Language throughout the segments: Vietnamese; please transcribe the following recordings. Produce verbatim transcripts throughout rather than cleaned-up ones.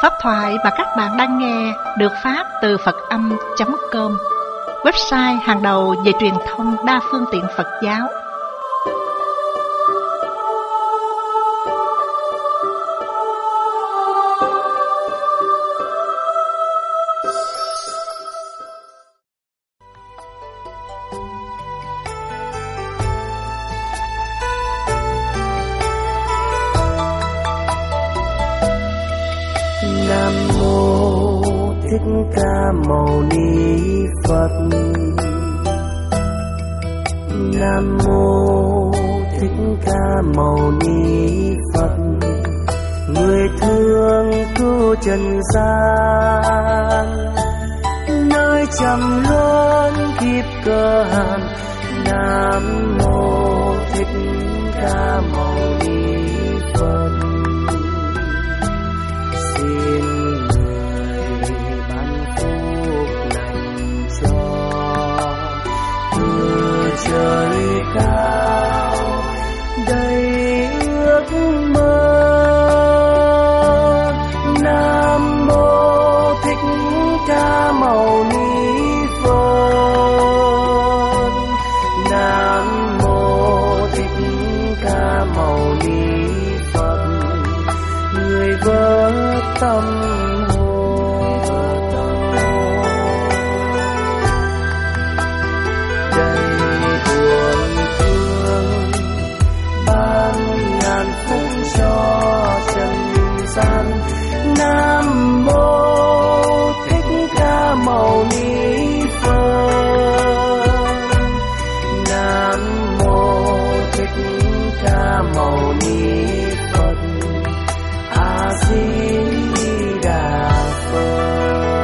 Pháp thoại mà các bạn đang nghe được phát từ Phật Âm chấm com, website hàng đầu về truyền thông đa phương tiện Phật giáo. Nam mô Thích Ca Mâu Ni Phật. Nam mô Thích Ca Mâu Ni Phật. Người thương cứu trần gian, nơi trầm luân kiếp cơ hàn. Nam mô Thích Ca Mâu Ni Phật. Xin người ban phúc lành cho từ trời cao đầy ước mơ. Nam mô Thích Ca Mâu Ni Phật. Nam mô Thích Ca Mâu Ni Phật. Người vỡ tâm hồn đầy buồn thương, ban ngàn phúc cho trần gian. Nam mô Thích Ca Mâu Ni Phật. Nam mô Thích Ca Mâu Ni Phật. A Di Đà Phật.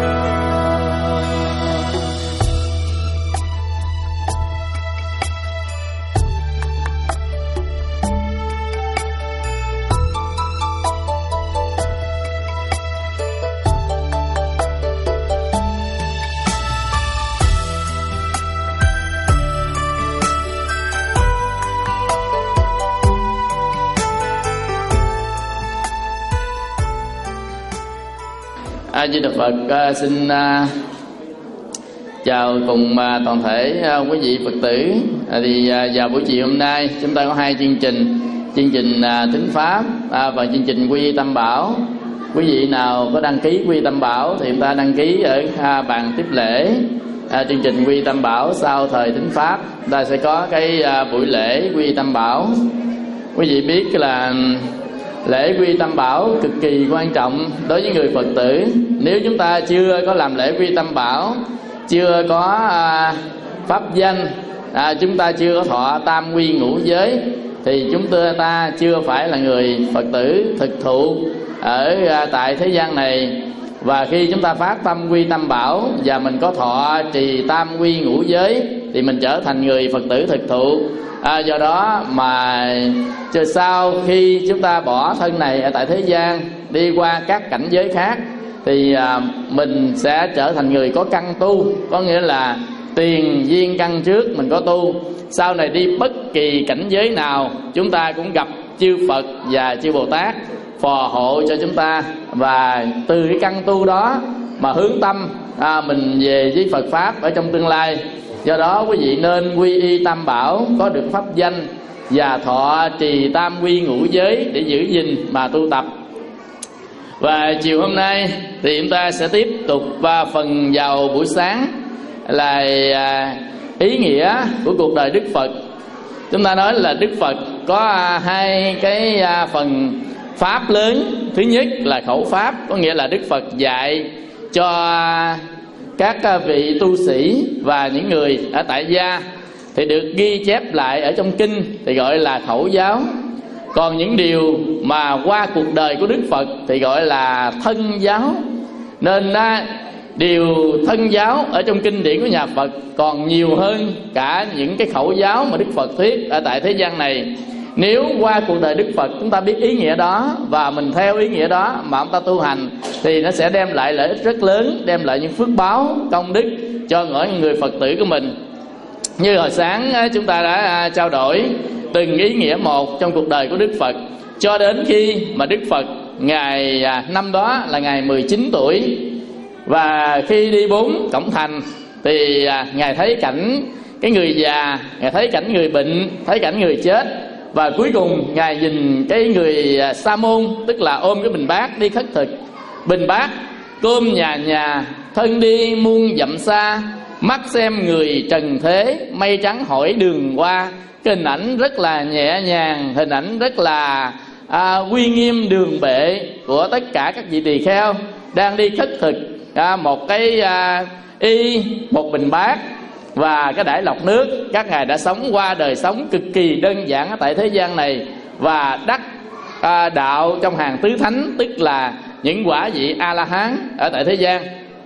A Di Đà Phật. À, xin à, chào cùng à, toàn thể à, quý vị Phật tử. À, thì à, vào buổi chiều hôm nay chúng ta có hai chương trình, chương trình à, Thính Pháp à, và chương trình Quy Y Tam Bảo. Quý vị nào có đăng ký Quy Y Tam Bảo thì chúng ta đăng ký ở à, bàn tiếp lễ. À, chương trình Quy Y Tam Bảo sau thời Thính Pháp chúng ta sẽ có cái à, buổi lễ Quy Y Tam Bảo. Quý vị biết là lễ Quy Y Tam Bảo cực kỳ quan trọng đối với người Phật tử. Nếu chúng ta chưa có làm lễ Quy Y Tam Bảo, chưa có à, pháp danh, à, chúng ta chưa có thọ tam quy ngũ giới, thì chúng ta chưa phải là người Phật tử thực thụ ở à, tại thế gian này. Và khi chúng ta phát tâm Quy Tam Bảo và mình có thọ trì tam quy ngũ giới thì mình trở thành người Phật tử thực thụ. À, do đó mà chờ sau khi chúng ta bỏ thân này ở tại thế gian, đi qua các cảnh giới khác, thì à, mình sẽ trở thành người có căn tu. Có nghĩa là tiền duyên căn trước mình có tu, sau này đi bất kỳ cảnh giới nào chúng ta cũng gặp chư Phật và chư Bồ Tát phò hộ cho chúng ta. Và từ cái căn tu đó mà hướng tâm à, mình về với Phật Pháp ở trong tương lai. Do đó quý vị nên quy y Tam Bảo, có được pháp danh và thọ trì tam quy ngũ giới để giữ gìn mà tu tập. Và chiều hôm nay thì chúng ta sẽ tiếp tục và phần vào buổi sáng là ý nghĩa của cuộc đời Đức Phật. Chúng ta nói là Đức Phật có hai cái phần pháp lớn. Thứ nhất là khẩu pháp, có nghĩa là Đức Phật dạy cho các vị tu sĩ và những người ở tại gia thì được ghi chép lại ở trong kinh thì gọi là khẩu giáo. Còn những điều mà qua cuộc đời của Đức Phật thì gọi là thân giáo. Nên điều thân giáo ở trong kinh điển của nhà Phật còn nhiều hơn cả những cái khẩu giáo mà Đức Phật thuyết ở tại thế gian này. Nếu qua cuộc đời Đức Phật chúng ta biết ý nghĩa đó và mình theo ý nghĩa đó mà chúng ta tu hành thì nó sẽ đem lại lợi ích rất lớn, đem lại những phước báo, công đức cho mỗi người Phật tử của mình. Như hồi sáng chúng ta đã trao đổi từng ý nghĩa một trong cuộc đời của Đức Phật, cho đến khi mà Đức Phật ngày à, năm đó là ngày mười chín tuổi. Và khi đi bốn cổng thành thì à, Ngài thấy cảnh cái người già, Ngài thấy cảnh người bệnh, thấy cảnh người chết. Và cuối cùng Ngài nhìn cái người à, sa môn, tức là ôm cái bình bát đi khất thực. Bình bát cơm nhà nhà, thân đi muôn dặm xa, mắt xem người trần thế, mây trắng hỏi đường qua. Cái hình ảnh rất là nhẹ nhàng, hình ảnh rất là à, uy nghiêm đường bệ của tất cả các vị tỳ kheo đang đi khất thực. À, một cái à, y, một bình bát và cái đải lọc nước. Các ngài đã sống qua đời sống cực kỳ đơn giản ở tại thế gian này và đắc à, đạo trong hàng tứ thánh, tức là những quả vị A-la-hán ở tại thế gian.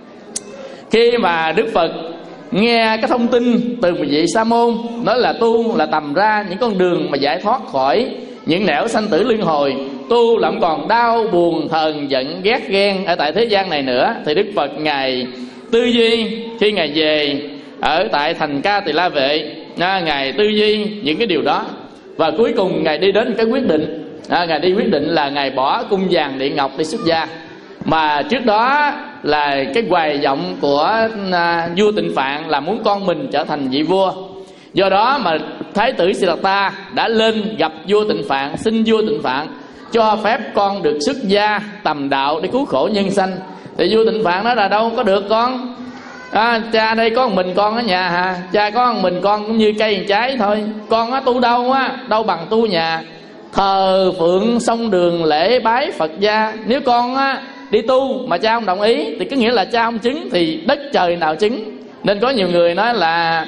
Khi mà Đức Phật nghe cái thông tin từ một vị sa môn nói là tu là tầm ra những con đường mà giải thoát khỏi những nẻo sanh tử luân hồi, tu là không còn đau buồn hờn giận ghét ghen ở tại thế gian này nữa, thì Đức Phật Ngài tư duy. Khi Ngài về ở tại thành Ca Tỳ La Vệ, Ngài tư duy những cái điều đó. Và cuối cùng Ngài đi đến cái quyết định, à, Ngài đi quyết định là Ngài bỏ cung vàng điện ngọc đi xuất gia. Mà trước đó là cái hoài vọng của à, vua Tịnh Phạn là muốn con mình trở thành vị vua. Do đó mà Thái tử Siddhartha đã lên gặp vua Tịnh Phạn, xin vua Tịnh Phạn cho phép con được xuất gia tầm đạo để cứu khổ nhân sanh. Thì vua Tịnh Phạn nói là đâu có được con, à, cha đây có một mình con ở nhà hả? Cha có một mình con cũng như cây trái thôi, con á tu đâu á, đâu bằng tu nhà, thờ phượng sông đường lễ bái Phật gia. Nếu con á đi tu mà cha không đồng ý thì có nghĩa là cha không chứng, thì đất trời nào chứng. Nên có nhiều người nói là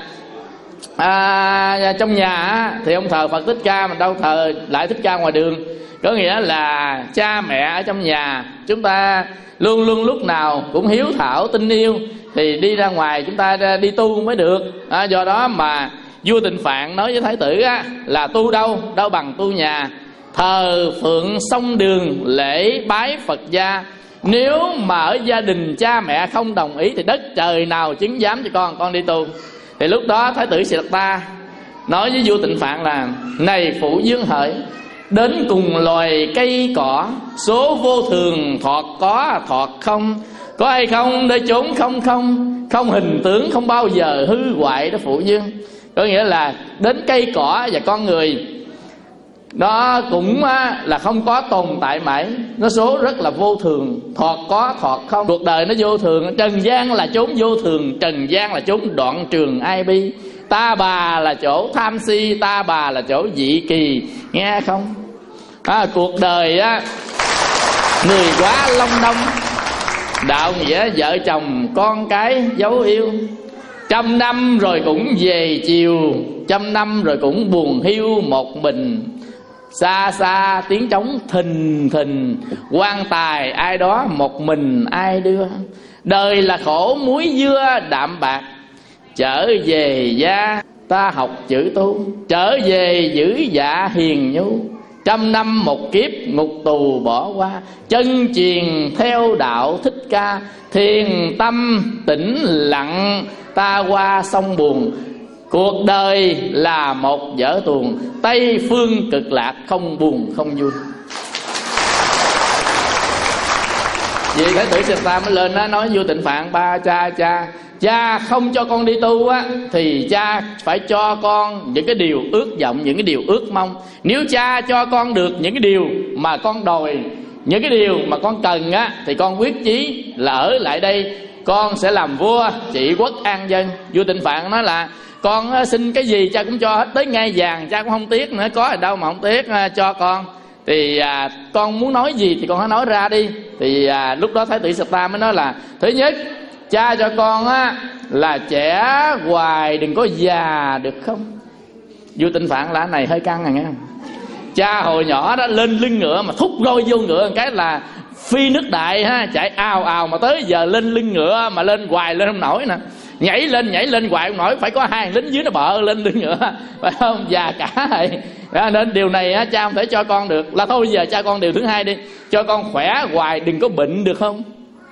à, trong nhà thì ông thờ Phật Thích Ca, mình đâu thờ lại Thích Ca ngoài đường. Có nghĩa là cha mẹ ở trong nhà chúng ta luôn luôn lúc nào cũng hiếu thảo tin yêu, thì đi ra ngoài chúng ta đi tu mới được. À, do đó mà vua Tịnh Phạn nói với Thái tử á, là tu đâu đâu bằng tu nhà, thờ phượng sông đường lễ bái Phật gia. Nếu mà ở gia đình cha mẹ không đồng ý thì đất trời nào chứng giám cho con con đi tu. Thì lúc đó Thái tử Siddhartha nói với vua Tịnh Phạn là: này phụ dương hỡi, đến cùng loài cây cỏ, số vô thường, thọt có thọt không, có hay không để trốn không không, không hình tướng không bao giờ hư hoại đó phụ dương. Có nghĩa là đến cây cỏ và con người nó cũng là không có tồn tại mãi, nó số rất là vô thường, thọt có thọt không. Cuộc đời nó vô thường, trần gian là chốn vô thường, trần gian là chốn đoạn trường ai bi, ta bà là chỗ tham si, ta bà là chỗ dị kỳ, nghe không? À, cuộc đời á, người quá long đong, đạo nghĩa vợ chồng con cái dấu yêu, trăm năm rồi cũng về chiều, trăm năm rồi cũng buồn hiu một mình. Xa xa tiếng trống thình thình, quan tài ai đó một mình ai đưa. Đời là khổ muối dưa đạm bạc, trở về gia ta học chữ tu, trở về giữ dạ hiền nhu. Trăm năm một kiếp ngục tù bỏ qua, chân truyền theo đạo Thích Ca, thiền tâm tĩnh lặng ta qua sông buồn. Cuộc đời là một vở tuồng, Tây phương cực lạc không buồn không vui. Vì Thái tử Siddhartha mới lên đó nói vua Tịnh Phạn: ba cha cha cha không cho con đi tu á, thì cha phải cho con những cái điều ước vọng, những cái điều ước mong. Nếu cha cho con được những cái điều mà con đòi, những cái điều mà con cần á, thì con quyết chí là ở lại đây, con sẽ làm vua trị quốc an dân. Vua Tịnh Phạn nói là: con xin cái gì cha cũng cho hết, tới ngai vàng cha cũng không tiếc nữa, có ở đâu mà không tiếc cho con. Thì à, con muốn nói gì thì con hãy nói ra đi. Thì à, lúc đó Thái tử Siddhartha mới nói là: thứ nhất, cha cho con á là trẻ hoài đừng có già được không? Vua Tịnh Phạn là này hơi căng này nghe không? Cha hồi nhỏ đó lên lưng ngựa mà thúc roi vô ngựa một cái là phi nước đại ha, chạy ào ào, mà tới giờ lên lưng ngựa mà lên hoài lên không nổi nè, nhảy lên nhảy lên hoài không nổi, phải có hai lính dưới nó bợ lên lưng ngựa, phải không? Già cả rồi. Đó, nên điều này á, cha không thể cho con được. Là thôi bây giờ cha con điều thứ hai đi, cho con khỏe hoài đừng có bệnh được không?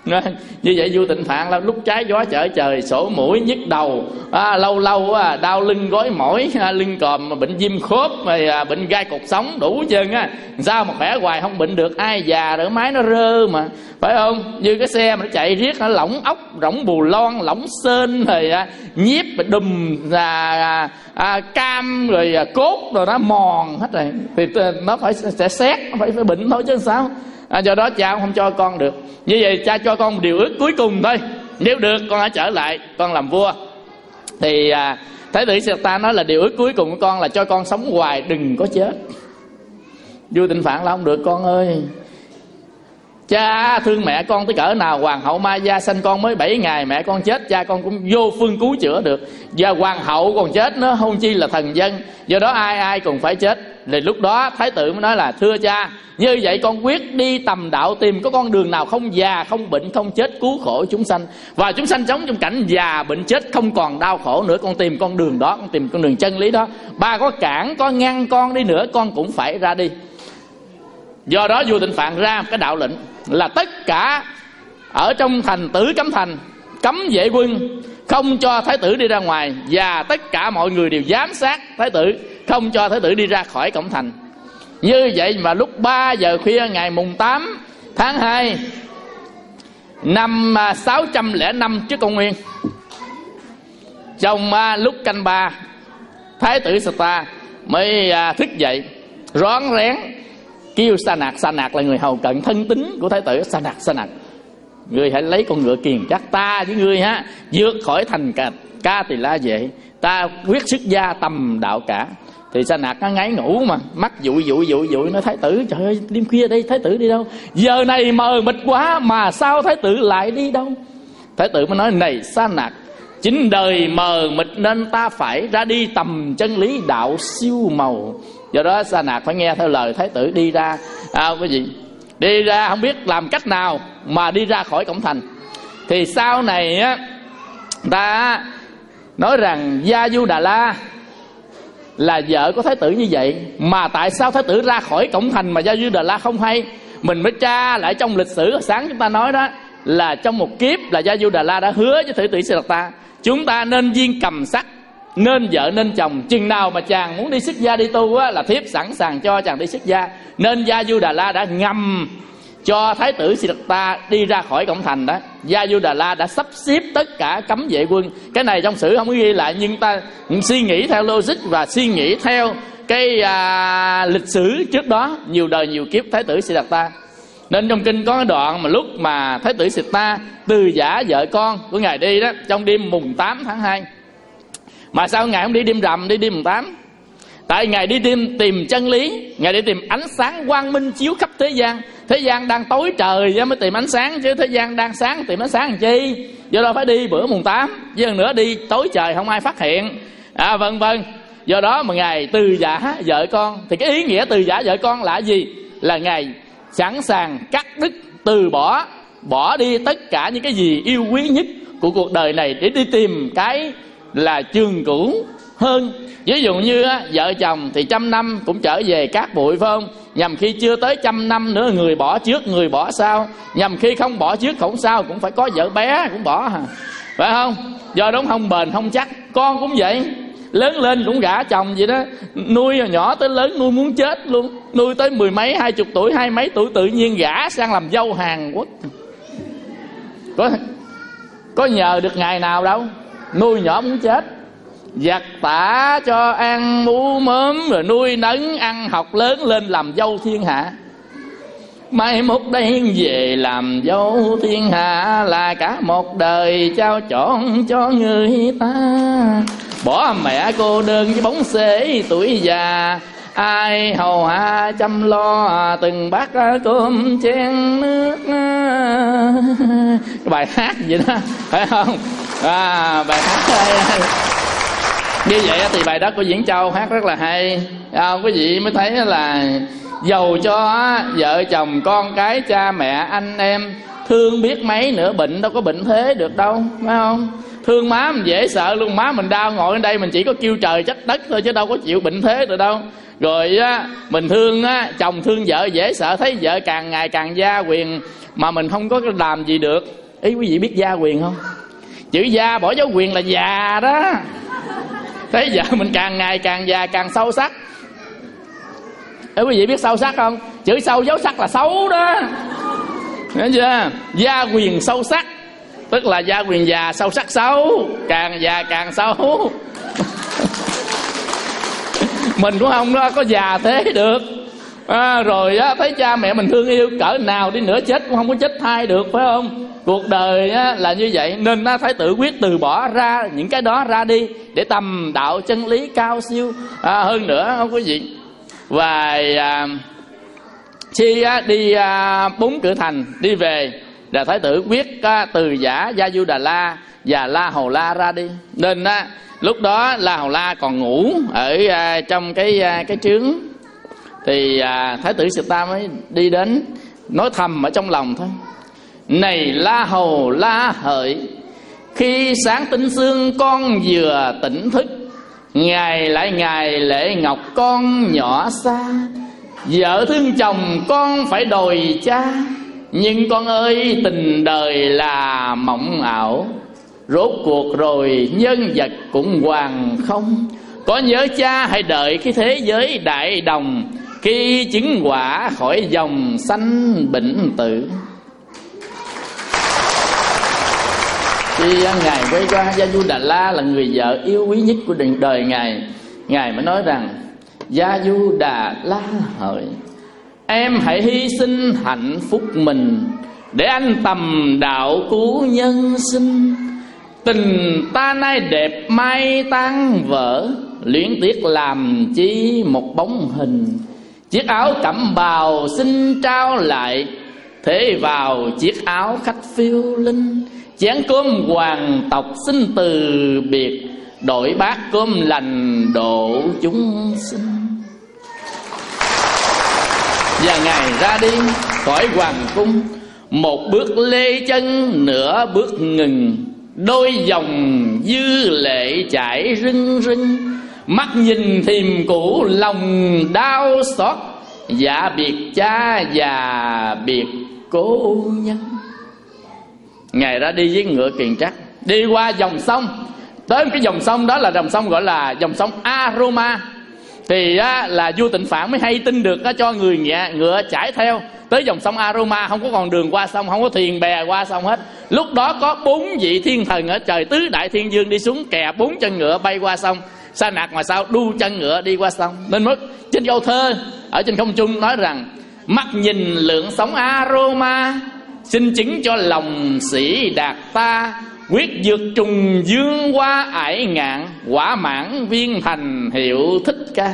Như vậy vua Tịnh Phạn là lúc trái gió trở trời, sổ mũi nhức đầu, à, lâu lâu à, đau lưng gối mỏi, à, lưng còm, bệnh viêm khớp, rồi à, bệnh gai cột sống đủ chân á. Sao mà khỏe hoài không bệnh được? Ai già rồi máy nó rơ mà, phải không? Như cái xe mà nó chạy riết nó lỏng ốc, rỗng bù lon, lỏng sên, rồi à, nhiếp đùm, à, à, à, cam, rồi à, cốt rồi nó mòn hết rồi, thì nó phải sẽ xét, nó phải phải bệnh thôi chứ sao. À, do đó cha không cho con được. Như vậy cha cho con một điều ước cuối cùng thôi, nếu được con hãy trở lại con làm vua. Thì à, Thái tử Siddhartha nói là điều ước cuối cùng của con là cho con sống hoài, đừng có chết. Vua Tịnh Phạn là không được con ơi. Cha thương mẹ con tới cỡ nào, hoàng hậu Maya sanh con mới bảy ngày mẹ con chết, cha con cũng vô phương cứu chữa được. Và hoàng hậu còn chết nữa, hôn chi là thần dân. Do đó ai ai cũng phải chết. Thì lúc đó thái tử mới nói là thưa cha, như vậy con quyết đi tầm đạo, tìm có con đường nào không già, không bệnh, không chết, cứu khổ chúng sanh. Và chúng sanh sống trong cảnh già, bệnh, chết, không còn đau khổ nữa. Con tìm con đường đó, con tìm con đường chân lý đó. Ba có cản, có ngăn con đi nữa, con cũng phải ra đi. Do đó vua Tịnh Phạn ra một cái đạo lệnh là tất cả ở trong thành Tử Cấm Thành cấm vệ quân, không cho thái tử đi ra ngoài. Và tất cả mọi người đều giám sát thái tử, không cho thái tử đi ra khỏi cổng thành. Như vậy mà lúc ba giờ khuya ngày mùng tám tháng hai năm sáu trăm lẻ năm trước công nguyên, trong lúc canh ba, thái tử Siddhartha mới thức dậy rón rén kêu Sa Nạc. Sa Nạc là người hầu cận thân tín của thái tử. Sa Nạc, Sa Nạc, ngươi hãy lấy con ngựa kiền chắc ta với ngươi ha, vượt khỏi thành Ca, Ca Tỳ La Vệ, ta quyết xuất gia tầm đạo cả. Thì Sa Nạc nó ngáy ngủ mà mắt dụi dụi dụi dụi nói thái tử, trời ơi đêm khuya đây thái tử đi đâu, giờ này mờ mịt quá mà sao thái tử lại đi đâu. Thái tử mới nói này Sa Nạc, chính đời mờ mịt nên ta phải ra đi tầm chân lý đạo siêu màu. Do đó Sa Nạc phải nghe theo lời thái tử đi ra. À, cái gì đi ra không biết làm cách nào mà đi ra khỏi cổng thành. Thì sau này á, ta nói rằng Gia Du Đà La là vợ của thái tử như vậy, mà tại sao thái tử ra khỏi cổng thành mà Gia Du Đà La không hay? Mình mới tra lại trong lịch sử. Sáng chúng ta nói đó là trong một kiếp là Gia Du Đà La đã hứa với thái tử Siddhartha, chúng ta nên duyên cầm sắc, nên vợ nên chồng. Chừng nào mà chàng muốn đi xuất gia đi tu á, là thiếp sẵn sàng cho chàng đi xuất gia. Nên Gia Du Đà La đã ngầm cho thái tử Siddhartha đi ra khỏi cổng thành đó. Gia Du Đà La đã sắp xếp tất cả cấm vệ quân. Cái này trong sử không có ghi lại, nhưng ta suy nghĩ theo logic và suy nghĩ theo cái à, lịch sử trước đó, nhiều đời nhiều kiếp thái tử Siddhartha. Nên trong kinh có cái đoạn mà lúc mà thái tử Siddhartha từ giả vợ con của ngài đi đó, trong đêm mùng tám tháng hai. Mà sao ngài không đi đêm rằm, đi đêm mùng tám? Tại ngài đi tìm, tìm chân lý, ngài đi tìm ánh sáng quang minh chiếu khắp thế gian. Thế gian đang tối trời mới tìm ánh sáng, chứ thế gian đang sáng tìm ánh sáng làm chi? Do đó phải đi bữa mùng tám, chứ hơn nữa đi tối trời không ai phát hiện, à, vân vân. Do đó mà ngài từ giả vợ con. Thì cái ý nghĩa từ giả vợ con là gì? Là ngài sẵn sàng cắt đứt, từ bỏ, bỏ đi tất cả những cái gì yêu quý nhất của cuộc đời này để đi tìm cái là trường cửu hơn. Ví dụ như á, vợ chồng thì trăm năm cũng trở về cát bụi, phải không? Nhằm khi chưa tới trăm năm nữa, người bỏ trước người bỏ sau. Nhằm khi không bỏ trước không sao, cũng phải có vợ bé cũng bỏ hả, phải không? Do đó không bền không chắc. Con cũng vậy, lớn lên cũng gả chồng vậy đó, nuôi nhỏ tới lớn nuôi muốn chết luôn. Nuôi tới mười mấy hai chục tuổi, hai mấy tuổi tự nhiên gả sang làm dâu Hàn Quốc. Có, có nhờ được ngày nào đâu. Nuôi nhỏ muốn chết, giặt tả cho ăn bú mớm, rồi nuôi nấng ăn học lớn lên làm dâu thiên hạ. Mai mốt đây về làm dâu thiên hạ là cả một đời trao chọn cho người ta. Bỏ mẹ cô đơn với bóng xế tuổi già, ai hầu hạ chăm lo từng bát cơm chén nước. Cái bài hát vậy đó, phải không? À, bài hát hay. Như vậy thì bài đất của Diễn Châu hát rất là hay. À, quý vị mới thấy là dầu cho vợ chồng con cái cha mẹ anh em thương biết mấy nữa, bệnh đâu có bệnh thế được đâu, phải không? Thương má mình dễ sợ luôn, má mình đau ngồi ở đây mình chỉ có kêu trời trách đất thôi, chứ đâu có chịu bệnh thế được đâu. Rồi á, mình thương á, chồng thương vợ dễ sợ, thấy vợ càng ngày càng gia quyền mà mình không có làm gì được. Ý quý vị biết gia quyền không? Chữ gia bỏ dấu quyền là già đó. Thấy vợ mình càng ngày càng già càng sâu sắc. Ý quý vị biết sâu sắc không? Chữ sâu dấu sắc là xấu đó. Hiểu chưa? Gia quyền sâu sắc, tức là gia quyền già sâu sắc xấu, càng già càng xấu. Mình cũng không có già thế được. À, rồi á, thấy cha mẹ mình thương yêu cỡ nào đi nữa chết cũng không có chết thai được, phải không? Cuộc đời á, là như vậy. Nên á, phải tự quyết từ bỏ ra những cái đó ra đi để tầm đạo chân lý cao siêu à, hơn nữa, không có gì. Và à, khi á, đi à, bốn cửa thành đi về, là thái tử quyết á, từ giả Gia Du Đà La và La Hầu La ra đi. Nên á, lúc đó La Hầu La còn ngủ ở à, trong cái à, cái trướng. Thì à, thái tử Sự Ta mới đi đến, nói thầm ở trong lòng thôi: này La Hầu La Hợi, khi sáng tinh sương con vừa tỉnh thức, ngày lại ngày lệ ngọc con nhỏ xa, vợ thương chồng con phải đòi cha. Nhưng con ơi, tình đời là mộng ảo, rốt cuộc rồi nhân vật cũng hoàn không. Có nhớ cha hãy đợi cái thế giới đại đồng, khi chứng quả khỏi dòng sanh bệnh tử. Khi Ngài quay qua Gia Du Đà La là người vợ yêu quý nhất của đời Ngài, Ngài mới nói rằng: Gia Du Đà La Hợi, em hãy hy sinh hạnh phúc mình để anh tầm đạo cứu nhân sinh. Tình ta nay đẹp mai tan vỡ, luyến tiếc làm chi một bóng hình. Chiếc áo cẩm bào xin trao lại, thế vào chiếc áo khách phiêu linh. Chén cơm hoàng tộc xin từ biệt, đổi bát cơm lành độ chúng sinh. Và Ngài ra đi khỏi hoàng cung, một bước lê chân nửa bước ngừng. Đôi dòng dư lệ chảy rưng rưng, mắt nhìn thìm cũ lòng đau xót. Dạ biệt cha và biệt cố nhân. Ngài ra đi với ngựa kiền trắc, đi qua dòng sông. Tới cái dòng sông đó là dòng sông gọi là dòng sông Aroma. Thì á, là vua Tịnh Phạn mới hay tin được á, cho người ngựa, ngựa chảy theo tới dòng sông Aroma. Không có còn đường qua sông, không có thuyền bè qua sông hết. Lúc đó có bốn vị thiên thần ở trời tứ đại thiên dương đi xuống kè bốn chân ngựa bay qua sông. Sa Nạc ngoài sau đu chân ngựa đi qua sông. Nên mất trên câu thơ ở trên không trung nói rằng: mắt nhìn lượng sóng Aroma, xin chứng cho lòng sĩ đạt ta. Quyết vượt trùng dương qua ải ngạn, quả mãn viên thành hiệu Thích Ca.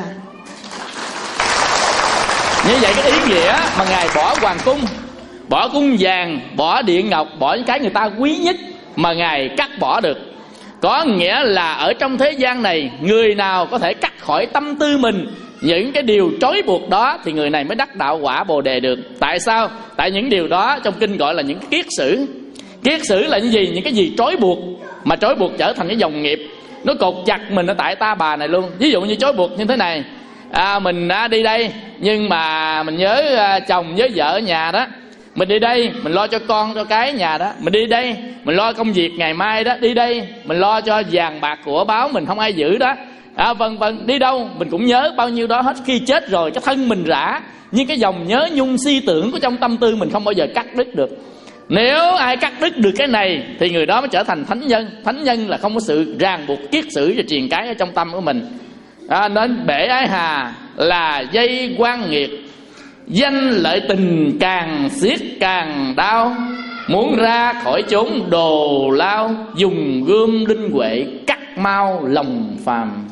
Như vậy cái ý nghĩa mà Ngài bỏ hoàng cung, bỏ cung vàng, bỏ điện ngọc, bỏ những cái người ta quý nhất mà Ngài cắt bỏ được, có nghĩa là ở trong thế gian này, người nào có thể cắt khỏi tâm tư mình những cái điều trói buộc đó thì người này mới đắc đạo quả Bồ Đề được. Tại sao? Tại những điều đó trong kinh gọi là những kiết sử. Kiết sử là những gì? Những cái gì trói buộc, mà trói buộc trở thành cái dòng nghiệp, nó cột chặt mình ở tại ta bà này luôn. Ví dụ như trói buộc như thế này: à, mình đã đi đây nhưng mà mình nhớ à, chồng nhớ vợ ở nhà đó. Mình đi đây mình lo cho con cho cái nhà đó. Mình đi đây mình lo công việc ngày mai đó. Đi đây mình lo cho vàng bạc của báo mình không ai giữ đó. À, vân vân. Đi đâu mình cũng nhớ bao nhiêu đó hết. Khi chết rồi cái thân mình rã, nhưng cái dòng nhớ nhung si tưởng của trong tâm tư mình không bao giờ cắt đứt được. Nếu ai cắt đứt được cái này thì người đó mới trở thành thánh nhân. Thánh nhân là không có sự ràng buộc kiết sử và truyền cái ở trong tâm của mình. À, nên bể ái hà là dây quan nghiệt, danh lợi tình càng xiết càng đau. Muốn ra khỏi chốn đồ lao, dùng gươm linh huệ cắt mau lòng phàm.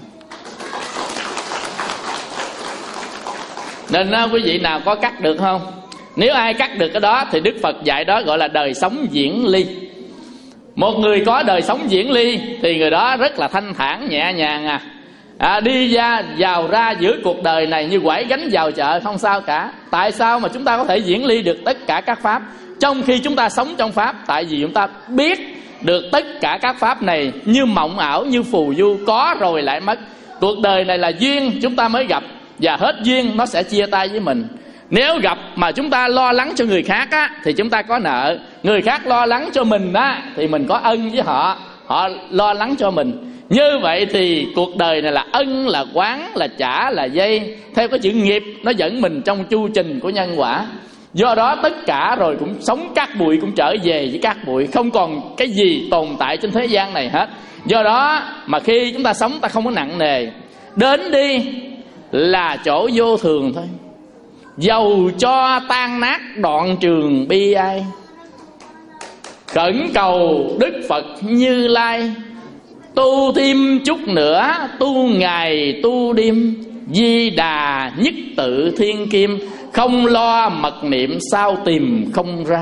Nên á, quý vị nào có cắt được không? Nếu ai cắt được cái đó thì Đức Phật dạy đó gọi là đời sống diễn ly. Một người có đời sống diễn ly thì người đó rất là thanh thản nhẹ nhàng à. À, đi ra vào ra giữa cuộc đời này như quẩy gánh vào chợ không sao cả. Tại sao mà chúng ta có thể diễn ly được tất cả các pháp trong khi chúng ta sống trong pháp? Tại vì chúng ta biết được tất cả các pháp này như mộng ảo, như phù du, có rồi lại mất. Cuộc đời này là duyên chúng ta mới gặp, và hết duyên nó sẽ chia tay với mình. Nếu gặp mà chúng ta lo lắng cho người khác á, thì chúng ta có nợ. Người khác lo lắng cho mình á, thì mình có ân với họ. Họ lo lắng cho mình. Như vậy thì cuộc đời này là ân, là quán, là trả, là dây. Theo cái chữ nghiệp nó dẫn mình trong chu trình của nhân quả. Do đó tất cả rồi cũng sống cát bụi, cũng trở về với cát bụi. Không còn cái gì tồn tại trên thế gian này hết. Do đó mà khi chúng ta sống ta không có nặng nề. Đến đi là chỗ vô thường thôi. Dầu cho tan nát đoạn trường bi ai. Khẩn cầu Đức Phật Như Lai, tu thêm chút nữa, tu ngày tu đêm. Di Đà nhất tự thiên kim, không lo mật niệm sao tìm không ra.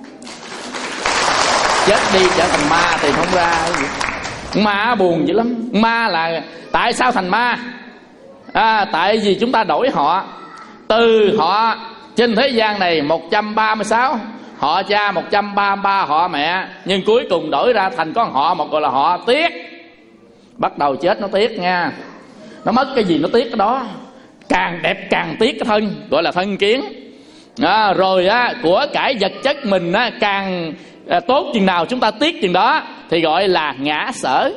Chết đi trở thành ma tìm không ra. Ma buồn dữ lắm. Ma là tại sao thành ma? À, tại vì chúng ta đổi họ. Từ họ trên thế gian này một trăm ba mươi sáu họ cha, một trăm ba mươi ba họ mẹ, nhưng cuối cùng đổi ra thành con họ một gọi là họ tiếc. Bắt đầu chết nó tiếc nha. Nó mất cái gì nó tiếc cái đó. Càng đẹp càng tiếc cái thân, gọi là thân kiến. À, rồi á, của cải vật chất mình á, càng à, tốt chừng nào chúng ta tiếc chừng đó, thì gọi là ngã sở.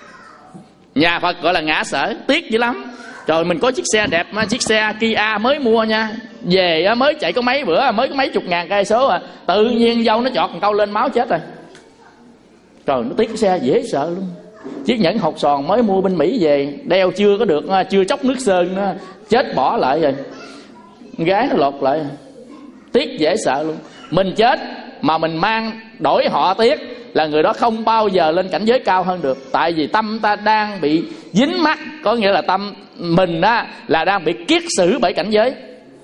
Nhà Phật gọi là ngã sở, tiếc dữ lắm. Rồi mình có chiếc xe đẹp, chiếc xe Kia mới mua nha, về mới chạy có mấy bữa, mới có mấy chục ngàn cây số à, tự nhiên dâu nó chọt một câu lên máu chết rồi. Trời, nó tiếc cái xe dễ sợ luôn. Chiếc nhẫn hột sòn mới mua bên Mỹ về, đeo chưa có được, chưa chốc nước sơn nó chết bỏ lại rồi. Gái nó lột lại, tiếc dễ sợ luôn. Mình chết mà mình mang đổi họ tiếc, là người đó không bao giờ lên cảnh giới cao hơn được. Tại vì tâm ta đang bị dính mắc, có nghĩa là tâm mình á, là đang bị kiết xử bởi cảnh giới,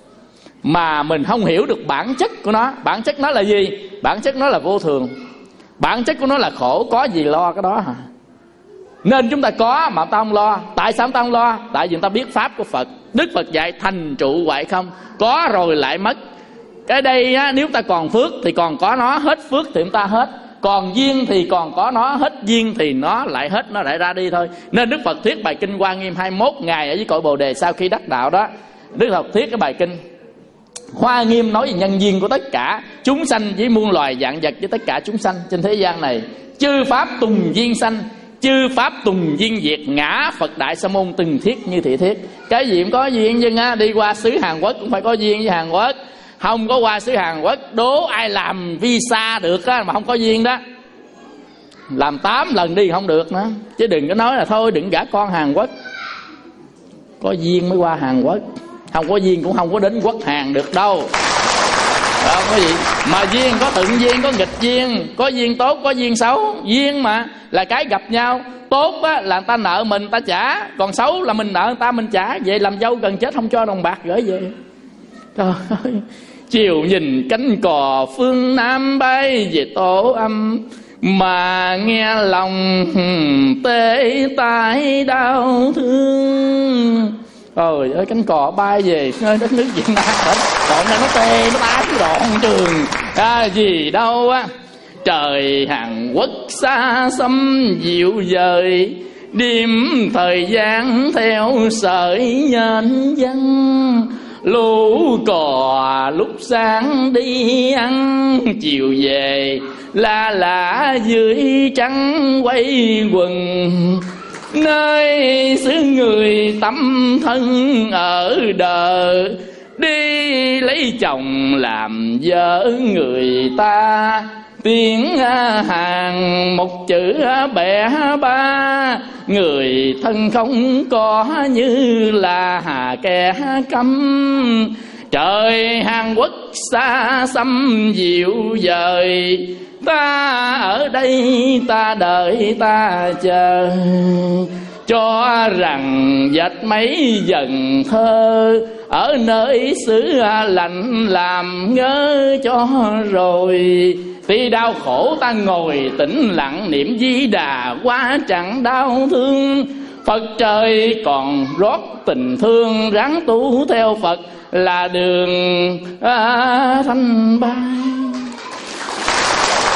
mà mình không hiểu được bản chất của nó. Bản chất nó là gì? Bản chất nó là vô thường. Bản chất của nó là khổ, có gì lo cái đó hả? Nên chúng ta có mà ta không lo. Tại sao ta không lo? Tại vì ta biết pháp của Phật. Đức Phật dạy thành trụ hoại không, có rồi lại mất. Cái đây á, nếu ta còn phước thì còn có nó, hết phước thì chúng ta hết. Còn duyên thì còn có nó, hết duyên thì nó lại hết, nó lại ra đi thôi. Nên Đức Phật thuyết bài kinh Hoa Nghiêm hai mươi mốt ngày ở dưới cội Bồ Đề. Sau khi đắc đạo đó, Đức Phật thuyết cái bài kinh Hoa Nghiêm nói về nhân duyên của tất cả chúng sanh với muôn loài vạn vật, với tất cả chúng sanh trên thế gian này. Chư pháp tùng duyên sanh, chư pháp tùng duyên diệt, ngã Phật Đại Sa Môn từng thiết như thị thiết. Cái gì cũng có duyên, nhưng á, đi qua xứ Hàn Quốc cũng phải có duyên với Hàn Quốc. Không có qua xứ Hàn Quốc, đố ai làm visa được á, mà không có duyên đó. Làm tám lần đi không được nữa. Chứ đừng có nói là thôi đừng gả con Hàn Quốc. Có duyên mới qua Hàn Quốc, không có duyên cũng không có đến quốc Hàn được đâu. Không có gì. Mà duyên có thuận duyên, có nghịch duyên, có duyên tốt, có duyên xấu. Duyên mà là cái gặp nhau. Tốt á, là người ta nợ mình ta trả, còn xấu là mình nợ người ta mình trả. Vậy làm dâu gần chết không cho đồng bạc gửi về. Trời ơi. Chiều nhìn cánh cò phương Nam bay về tổ âm, mà nghe lòng tê tái đau thương. Trời ơi, cánh cò bay về nơi đất nước Việt Nam đó, đoạn này nó tê nó tái cái đoạn trường à, gì đâu á. Trời Hàn Quốc xa xăm dịu dời, đêm thời gian theo sợi nhân dân. Lũ cò lúc sáng đi ăn, chiều về la lạ dưới trắng quay quần. Nơi xứ người tâm thân ở đời, đi lấy chồng làm vợ người ta. Tiếng hàng một chữ bẻ ba, người thân không có như là kẻ câm. Trời Hàn Quốc xa xăm dịu dời, ta ở đây ta đợi ta chờ. Cho rằng dệt mấy dần thơ, ở nơi xứ lạnh làm ngơ cho rồi. Tuy đau khổ ta ngồi tĩnh lặng niệm Di Đà, qua chẳng đau thương. Phật trời còn rót tình thương, ráng tu theo Phật là đường à, thanh bay.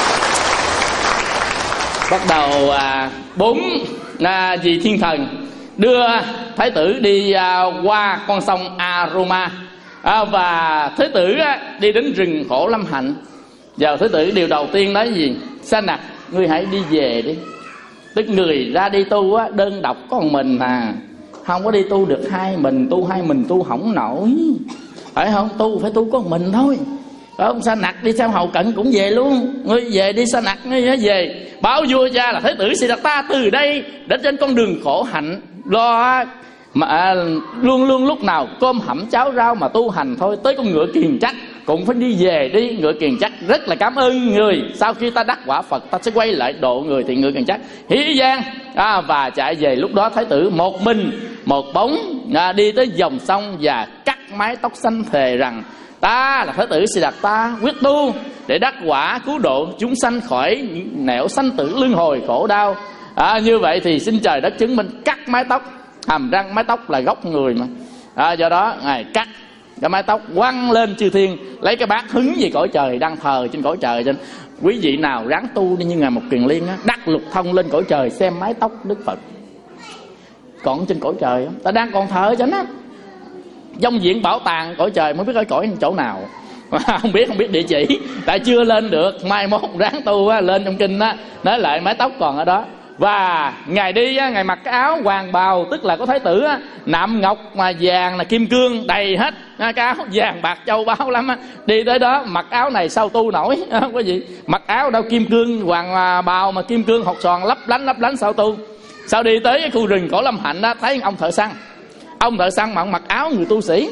Bắt đầu à, bốn à, vị thiên thần đưa Thái tử đi à, qua con sông Aroma, à, và Thái tử á, đi đến rừng Khổ Lâm Hạnh. Giờ Thái tử điều đầu tiên nói gì? Sa Nặc, ngươi hãy đi về đi. Tức người ra đi tu á, đơn độc có một mình mà, không có đi tu được hai mình, tu hai mình tu không nổi, phải không? Tu phải tu có một mình thôi. Ông Sa Nặc đi theo hầu cận cũng về luôn. Ngươi về đi Sa Nặc, ngươi về báo vua cha là Thái tử Siddhartha từ đây đến trên con đường khổ hạnh, lo mà à, luôn luôn lúc nào cơm hẩm cháo rau mà tu hành thôi. Tới con ngựa Kiền Trắc cũng phải đi về đi. Ngựa Kiền Trắc rất là cảm ơn người, sau khi ta đắc quả Phật ta sẽ quay lại độ người. Thì ngựa Kiền Trắc hí giang à, và chạy về. Lúc đó Thái tử một mình một bóng à, đi tới dòng sông và cắt mái tóc xanh, thề rằng ta là Thái tử Siddhartha, quyết tu để đắc quả cứu độ chúng sanh khỏi nẻo sanh tử luân hồi khổ đau. À, như vậy thì xin trời đất chứng minh, cắt mái tóc, hàm răng mái tóc là gốc người mà. À, do đó ngài cắt cái mái tóc quăng lên chư thiên, lấy cái bát hứng về cõi trời, đang thờ trên cõi trời. Cho nên quý vị nào ráng tu đi như ngài Mục Kiền Liên á, đắc lục thông lên cõi trời xem mái tóc Đức Phật còn trên cõi trời, ta đang còn thờ cho nó. Dông diện bảo tàng cõi trời mới biết ở cõi chỗ nào. Không biết không biết địa chỉ, tại chưa lên được. Mai mốt ráng tu á, lên trong kinh á, nói lại mái tóc còn ở đó. Và ngài đi á, ngài mặc cái áo hoàng bào, tức là có Thái tử á, nạm ngọc mà vàng là kim cương đầy hết, cái áo vàng bạc châu báu lắm á. Đi tới đó mặc áo này sao tu nổi, không có gì. Mặc áo đâu kim cương hoàng bào mà kim cương hột xoàn lấp lánh lấp lánh sao tu. Sau đi tới cái khu rừng Khổ Lâm Hạnh á, thấy ông thợ săn. Ông thợ săn mà ông mặc áo người tu sĩ.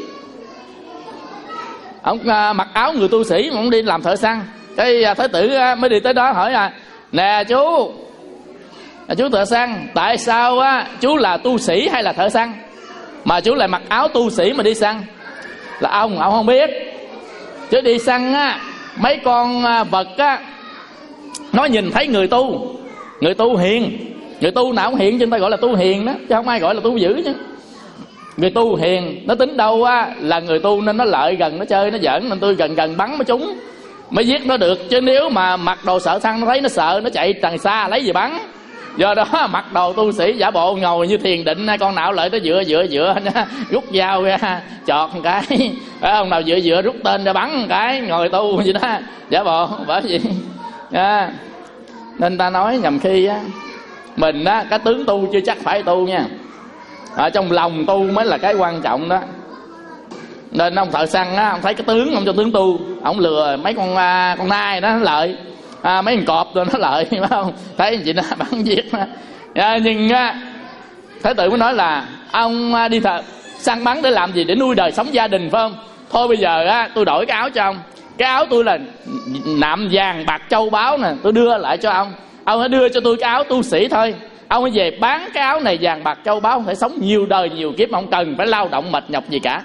Ông uh, mặc áo người tu sĩ mà ông đi làm thợ săn. Cái uh, Thái tử uh, mới đi tới đó hỏi à, nè chú, à, chú thợ săn, tại sao á uh, chú là tu sĩ hay là thợ săn mà chú lại mặc áo tu sĩ mà đi săn? Là ông, ông không biết. Chứ đi săn á, mấy con uh, vật á, nó nhìn thấy người tu, người tu hiền. Người tu nào cũng hiền, chứ người ta gọi là tu hiền đó, chứ không ai gọi là tu dữ chứ. Người tu hiền, nó tính đâu á là người tu nên nó lợi gần, nó chơi, nó giỡn, nên tôi gần gần bắn mới trúng, mới giết nó được. Chứ nếu mà mặc đồ sợ săn, nó thấy nó sợ, nó chạy đằng xa lấy gì bắn. Do đó mặc đồ tu sĩ giả bộ ngồi như thiền định, con nào lợi tới dựa dựa dựa rút dao ra chọt một cái, ông nào dựa dựa rút tên ra bắn một cái, ngồi tu vậy đó, giả bộ. Bởi vì à, nên ta nói nhầm khi á, mình á cái tướng tu chưa chắc phải tu nha, ở trong lòng tu mới là cái quan trọng đó. Nên ông thợ săn á, ông thấy cái tướng, ông cho tướng tu, ông lừa mấy con à, con nai đó nó lợi, à, mấy con cọp rồi nó lợi, phải không? Thấy gì đó bắn giết đó. À, nhưng á, Thái tử mới nói là ông đi thợ săn bắn để làm gì? Để nuôi đời sống gia đình, phải không? Thôi bây giờ á, tôi đổi cái áo cho ông. Cái áo tôi là nạm vàng bạc châu báu nè, tôi đưa lại cho ông. Ông hãy đưa cho tôi cái áo tu sĩ thôi. Ông hãy về bán cái áo này vàng bạc châu báu, phải sống nhiều đời nhiều kiếp, không cần phải lao động mệt nhọc gì cả.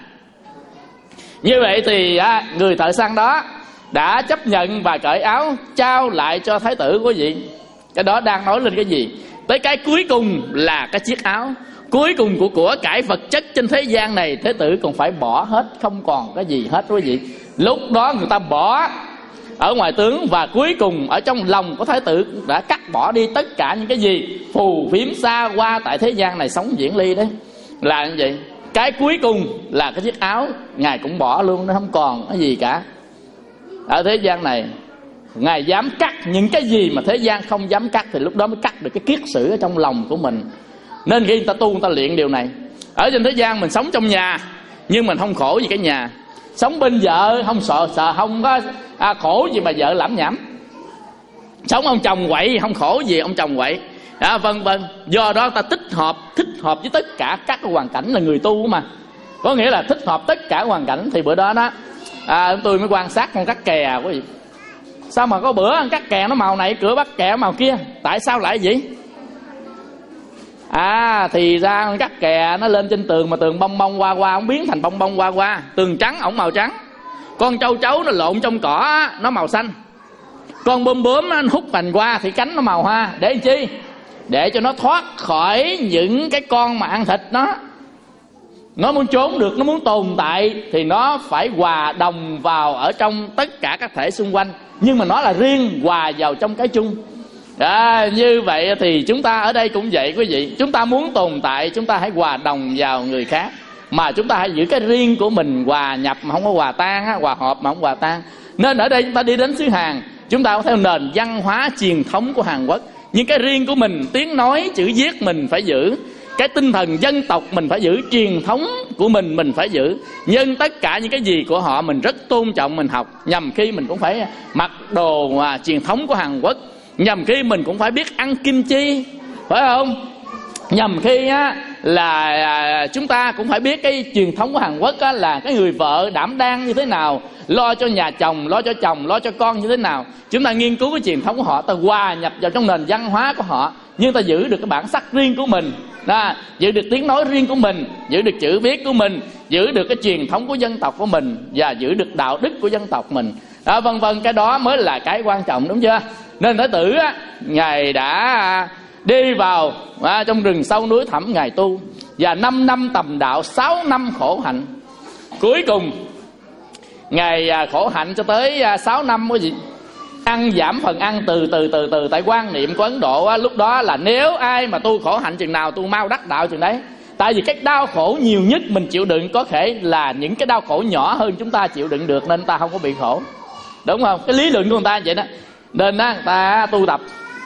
Như vậy thì à, người thợ săn đó đã chấp nhận và cởi áo trao lại cho Thái tử quý vị. Cái đó đang nói lên cái gì? Tới cái cuối cùng là cái chiếc áo. Cuối cùng của của cải vật chất trên thế gian này, Thái tử còn phải bỏ hết, không còn cái gì hết quý vị. Lúc đó người ta bỏ ở ngoài tướng, và cuối cùng ở trong lòng của Thái tử đã cắt bỏ đi tất cả những cái gì phù phiếm xa qua tại thế gian này sống diễn ly đấy. Là như vậy. Cái cuối cùng là cái chiếc áo, ngài cũng bỏ luôn, nó không còn cái gì cả. Ở thế gian này ngài dám cắt những cái gì mà thế gian không dám cắt, thì lúc đó mới cắt được cái kiết sử ở trong lòng của mình. Nên khi người ta tu, người ta luyện điều này. Ở trên thế gian mình sống trong nhà, nhưng mình không khổ gì cái nhà. Sống bên vợ không sợ, sợ không có à, khổ gì mà vợ lảm nhảm. Sống ông chồng quậy không khổ gì ông chồng quậy, à, vân vân. Do đó ta tích hợp thích hợp với tất cả các hoàn cảnh, là người tu mà. Có nghĩa là thích hợp tất cả hoàn cảnh. Thì bữa đó đó à, tôi mới quan sát con cắt kè quý vị. Sao mà có bữa con cắt kè nó màu này, cửa bắt kè màu kia, tại sao lại vậy? À thì ra con cắt kè nó lên trên tường mà tường bông bông qua qua, ổng biến thành bông bông qua qua. Tường trắng ổng màu trắng. Con châu chấu nó lộn trong cỏ nó màu xanh. Con bướm bướm nó hút cành qua thì cánh nó màu hoa. Để làm chi? Để cho nó thoát khỏi những cái con mà ăn thịt nó. Nó muốn trốn được, nó muốn tồn tại thì nó phải hòa đồng vào ở trong tất cả các thể xung quanh. Nhưng mà nó là riêng, hòa vào trong cái chung. À, như vậy thì chúng ta ở đây cũng vậy quý vị. Chúng ta muốn tồn tại, chúng ta hãy hòa đồng vào người khác, mà chúng ta hãy giữ cái riêng của mình, hòa nhập mà không có hòa tan, hòa hợp mà không hòa tan. Nên ở đây chúng ta đi đến xứ Hàn, chúng ta có theo nền văn hóa truyền thống của Hàn Quốc. Nhưng cái riêng của mình, tiếng nói, chữ viết mình phải giữ, cái tinh thần dân tộc mình phải giữ, truyền thống của mình mình phải giữ. Nhưng tất cả những cái gì của họ mình rất tôn trọng, mình học. Nhằm khi mình cũng phải mặc đồ mà truyền thống của Hàn Quốc, nhằm khi mình cũng phải biết ăn kim chi, phải không? Nhằm khi á, là à, chúng ta cũng phải biết cái truyền thống của Hàn Quốc á, là cái người vợ đảm đang như thế nào, lo cho nhà chồng, lo cho chồng, lo cho con như thế nào. Chúng ta nghiên cứu cái truyền thống của họ, ta hòa nhập vào trong nền văn hóa của họ, nhưng ta giữ được cái bản sắc riêng của mình, đó, giữ được tiếng nói riêng của mình, giữ được chữ viết của mình, giữ được cái truyền thống của dân tộc của mình, và giữ được đạo đức của dân tộc mình, đó, vân vân. Cái đó mới là cái quan trọng, đúng chưa? Nên Thái tử á, ngài đã đi vào à, trong rừng sâu núi thẳm ngài tu, và năm năm tầm đạo, sáu năm khổ hạnh. Cuối cùng ngài à, khổ hạnh cho tới à, sáu năm cái gì ăn giảm phần ăn từ từ từ từ. Tại quan niệm của Ấn Độ á, lúc đó là nếu ai mà tu khổ hạnh chừng nào tu mau đắc đạo chừng đấy. Tại vì cái đau khổ nhiều nhất mình chịu đựng có thể là những cái đau khổ nhỏ hơn chúng ta chịu đựng được, nên ta không có bị khổ, đúng không? Cái lý luận của người ta vậy đó. Nên đó, người ta tu tập,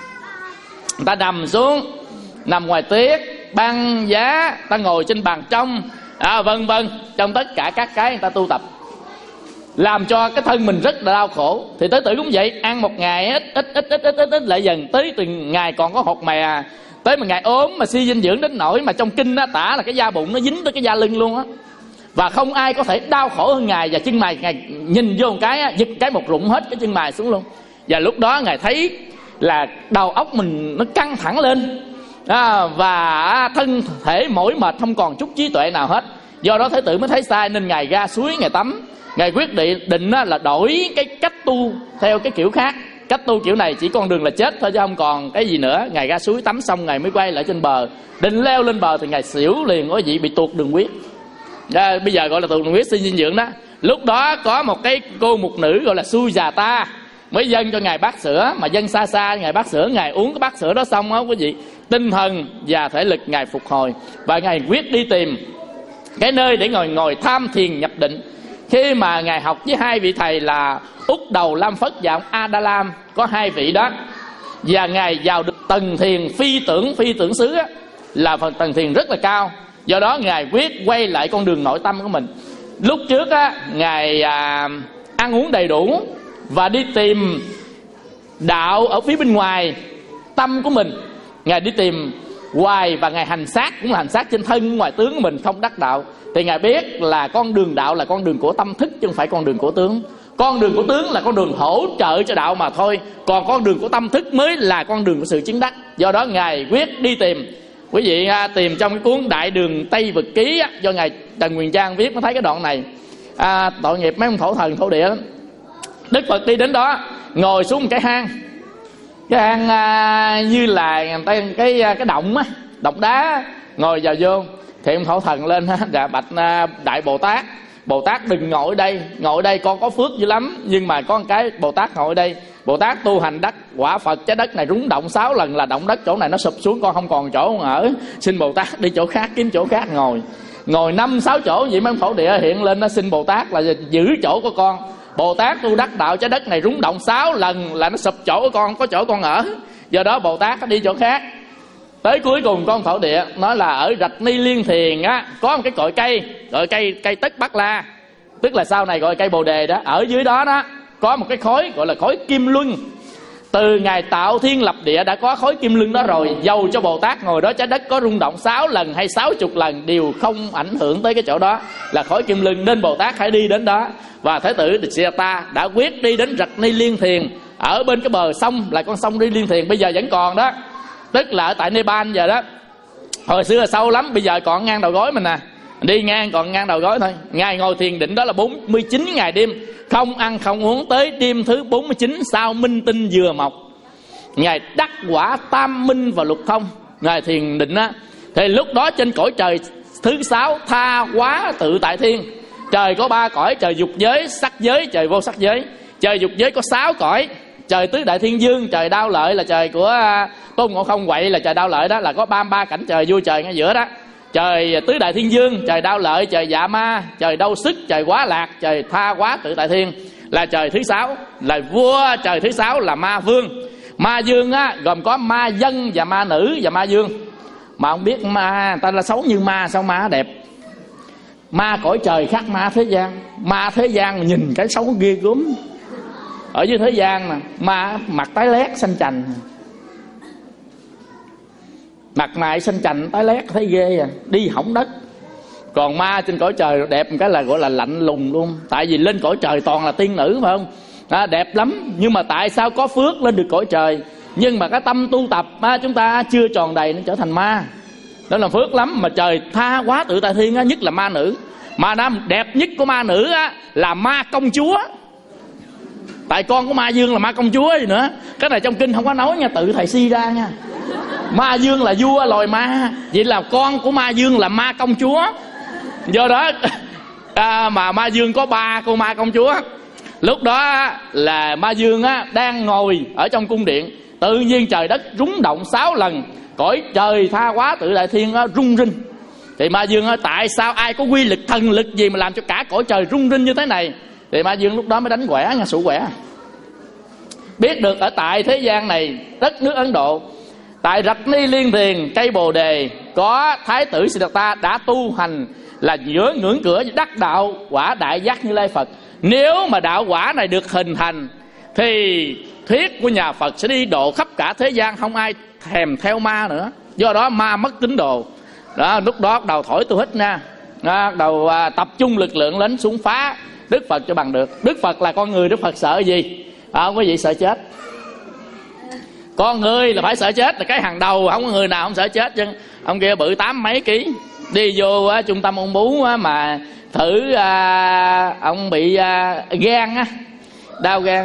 người ta nằm xuống, nằm ngoài tuyết, băng giá, ta ngồi trên bàn trong, à, vân vân. Trong tất cả các cái người ta tu tập, làm cho cái thân mình rất là đau khổ. Thì Tế Tử cũng vậy, ăn một ngày ít ít ít ít ít ít, ít lại dần tới từng ngày còn có hột mè, tới một ngày ốm mà suy dinh dưỡng đến nỗi mà trong kinh nó tả là cái da bụng nó dính tới cái da lưng luôn á. Và không ai có thể đau khổ hơn ngài. Và chân mày ngài nhìn vô một cái á, giật cái một rụng hết cái chân mày xuống luôn. Và lúc đó ngài thấy là đầu óc mình nó căng thẳng lên, à, và thân thể mỏi mệt, không còn chút trí tuệ nào hết. Do đó Thái tử mới thấy sai, nên ngài ra suối ngài tắm. Ngài quyết định định là đổi cái cách tu theo cái kiểu khác. Cách tu kiểu này chỉ con đường là chết thôi chứ không còn cái gì nữa. Ngài ra suối tắm xong ngài mới quay lại trên bờ, định leo lên bờ thì ngài xỉu liền, có gì bị tuột đường huyết. À, bây giờ gọi là tuột đường huyết, suy dinh dưỡng đó. Lúc đó có một cái cô mục nữ gọi là Sujata mới dâng cho ngài bát sữa, mà dâng xa xa ngài bát sữa. Ngài uống cái bát sữa đó xong á quý vị, tinh thần và thể lực ngài phục hồi, và ngài quyết đi tìm cái nơi để ngồi ngồi tham thiền nhập định. Khi mà ngài học với hai vị thầy là Úc Đầu Lam Phất và ông A Đa Lam, có hai vị đó, và ngài vào được tầng thiền phi tưởng phi tưởng xứ á, là phần tầng thiền rất là cao. Do đó ngài quyết quay lại con đường nội tâm của mình. Lúc trước á, ngài à, ăn uống đầy đủ và đi tìm đạo ở phía bên ngoài tâm của mình. Ngài đi tìm hoài và ngài hành xác, cũng là hành xác trên thân ngoài tướng của mình, không đắc đạo. Thì ngài biết là con đường đạo là con đường của tâm thức, chứ không phải con đường của tướng. Con đường của tướng là con đường hỗ trợ cho đạo mà thôi, còn con đường của tâm thức mới là con đường của sự chứng đắc. Do đó ngài quyết đi tìm. Quý vị à, tìm trong cái cuốn Đại Đường Tây Vực Ký á, do ngài Trần Nguyên Trang viết, mới thấy cái đoạn này. à, Tội nghiệp mấy ông thổ thần thổ địa lắm. Đức Phật đi đến đó, ngồi xuống một cái hang. Cái hang à, như là cái cái cái động á, động đá, ngồi vào vô. Thì ông thổ thần lên và bạch à, Đại Bồ Tát, Bồ Tát đừng ngồi ở đây, ngồi ở đây con có phước dữ lắm, nhưng mà có một cái Bồ Tát ngồi ở đây, Bồ Tát tu hành đắc quả Phật, trái đất này rúng động sáu lần là động đất, chỗ này nó sụp xuống, con không còn chỗ ở, xin Bồ Tát đi chỗ khác, kiếm chỗ khác ngồi. Ngồi năm sáu chỗ vậy, mấy ông thổ địa hiện lên nó xin Bồ Tát là giữ chỗ của con. Bồ Tát tu đắc đạo, trái đất này rúng động sáu lần là nó sụp chỗ của con, có chỗ con ở. Do đó Bồ Tát đi chỗ khác. Tới cuối cùng con thổ địa nói là ở Rạch Ni Liên Thiền á, có một cái cội cây, cội cây cây Tất Bắc La, tức là sau này gọi cây Bồ Đề đó. Ở dưới đó đó có một cái khối gọi là khối Kim Luân. Từ ngày tạo thiên lập địa đã có khối Kim Luân đó rồi. Dầu cho Bồ Tát ngồi đó, trái đất có rung động sáu lần hay sáu chục lần đều không ảnh hưởng tới cái chỗ đó, là khối Kim Luân. Nên Bồ Tát hãy đi đến đó. Và Thái tử Siddhartha đã quyết đi đến Rạch Ni Liên Thiền, ở bên cái bờ sông, là con sông Ni Liên Thiền bây giờ vẫn còn đó, tức là ở tại Nepal giờ đó. Hồi xưa là sâu lắm, bây giờ còn ngang đầu gối mình nè, đi ngang còn ngang đầu gối thôi. Ngài ngồi thiền định đó là bốn mươi chín ngày đêm, không ăn không uống, tới đêm thứ bốn mươi chín sau minh tinh vừa mọc, Ngài đắc quả tam minh và lục thông. Ngài thiền định á, thì lúc đó trên cõi trời thứ sáu tha hóa tự tại thiên. Trời có ba cõi: trời dục giới, sắc giới, trời vô sắc giới. Trời dục giới có sáu cõi: trời tứ đại thiên dương, trời Đao Lợi là trời của Tôn Ngộ Không quậy là trời Đao Lợi đó, là có ba ba cảnh trời vua trời ngay giữa đó. Trời tứ đại thiên dương, trời Đao Lợi, trời Dạ Ma, trời Đâu Sức, trời Quá Lạc, trời Tha Quá Tự Tại Thiên là trời thứ sáu, là vua trời thứ sáu là Ma Vương. Ma Dương á gồm có ma dân và ma nữ và ma dương. Mà không biết ma ta là xấu như ma, sao ma đẹp? Ma cõi trời khác ma thế gian. Ma thế gian nhìn cái xấu ghê gớm. Ở dưới thế gian nè, ma mặt tái lét xanh chành, mặt mày xanh chành tái lét thấy ghê à, đi hỏng đất. Còn ma trên cõi trời đẹp một cái là gọi là lạnh lùng luôn. Tại vì lên cõi trời toàn là tiên nữ phải không? À, đẹp lắm. Nhưng mà tại sao có phước lên được cõi trời, nhưng mà cái tâm tu tập à, chúng ta chưa tròn đầy nên trở thành ma. Đó là phước lắm. Mà trời Tha Quá Tự Tại Thiên á, nhất là ma nữ. Ma nam đẹp nhất của ma nữ á, là ma công chúa. Tại con của Ma Dương là ma công chúa gì nữa. Cái này trong kinh không có nói nha, tự thầy suy ra nha. Ma Dương là vua loài ma, vậy là con của Ma Dương là ma công chúa. Do đó à, mà Ma Dương có ba cô ma công chúa. Lúc đó là Ma Dương á, đang ngồi ở trong cung điện, tự nhiên trời đất rúng động sáu lần, cõi trời Tha Quá Tự Đại Thiên á, rung rinh. Thì Ma Dương á, tại sao ai có quy lực thần lực gì mà làm cho cả cõi trời rung rinh như thế này? Thì Ma Dương lúc đó mới đánh quẻ nha, sủ quẻ. Biết được ở tại thế gian này, đất nước Ấn Độ, tại Rạch Ni Liên Thiền, cây Bồ Đề, có Thái tử Siddhartha đã tu hành là giữa ngưỡng cửa đắc đạo quả Đại Giác Như Lai Phật. Nếu mà đạo quả này được hình thành thì thuyết của nhà Phật sẽ đi độ khắp cả thế gian, không ai thèm theo ma nữa. Do đó ma mất tín đồ. Đó, lúc đó bắt đầu thổi tu hít nha. Đó, bắt đầu à, tập trung lực lượng lên xuống phá Đức Phật cho bằng được. Đức Phật là con người, Đức Phật sợ gì? À, quý vị sợ chết. Con người là phải sợ chết là cái hàng đầu, không có người nào không sợ chết chứ. Ông kia bự tám mấy ký, đi vô á, trung tâm ung bướu á, mà thử à, ông bị à, gan á, đau gan,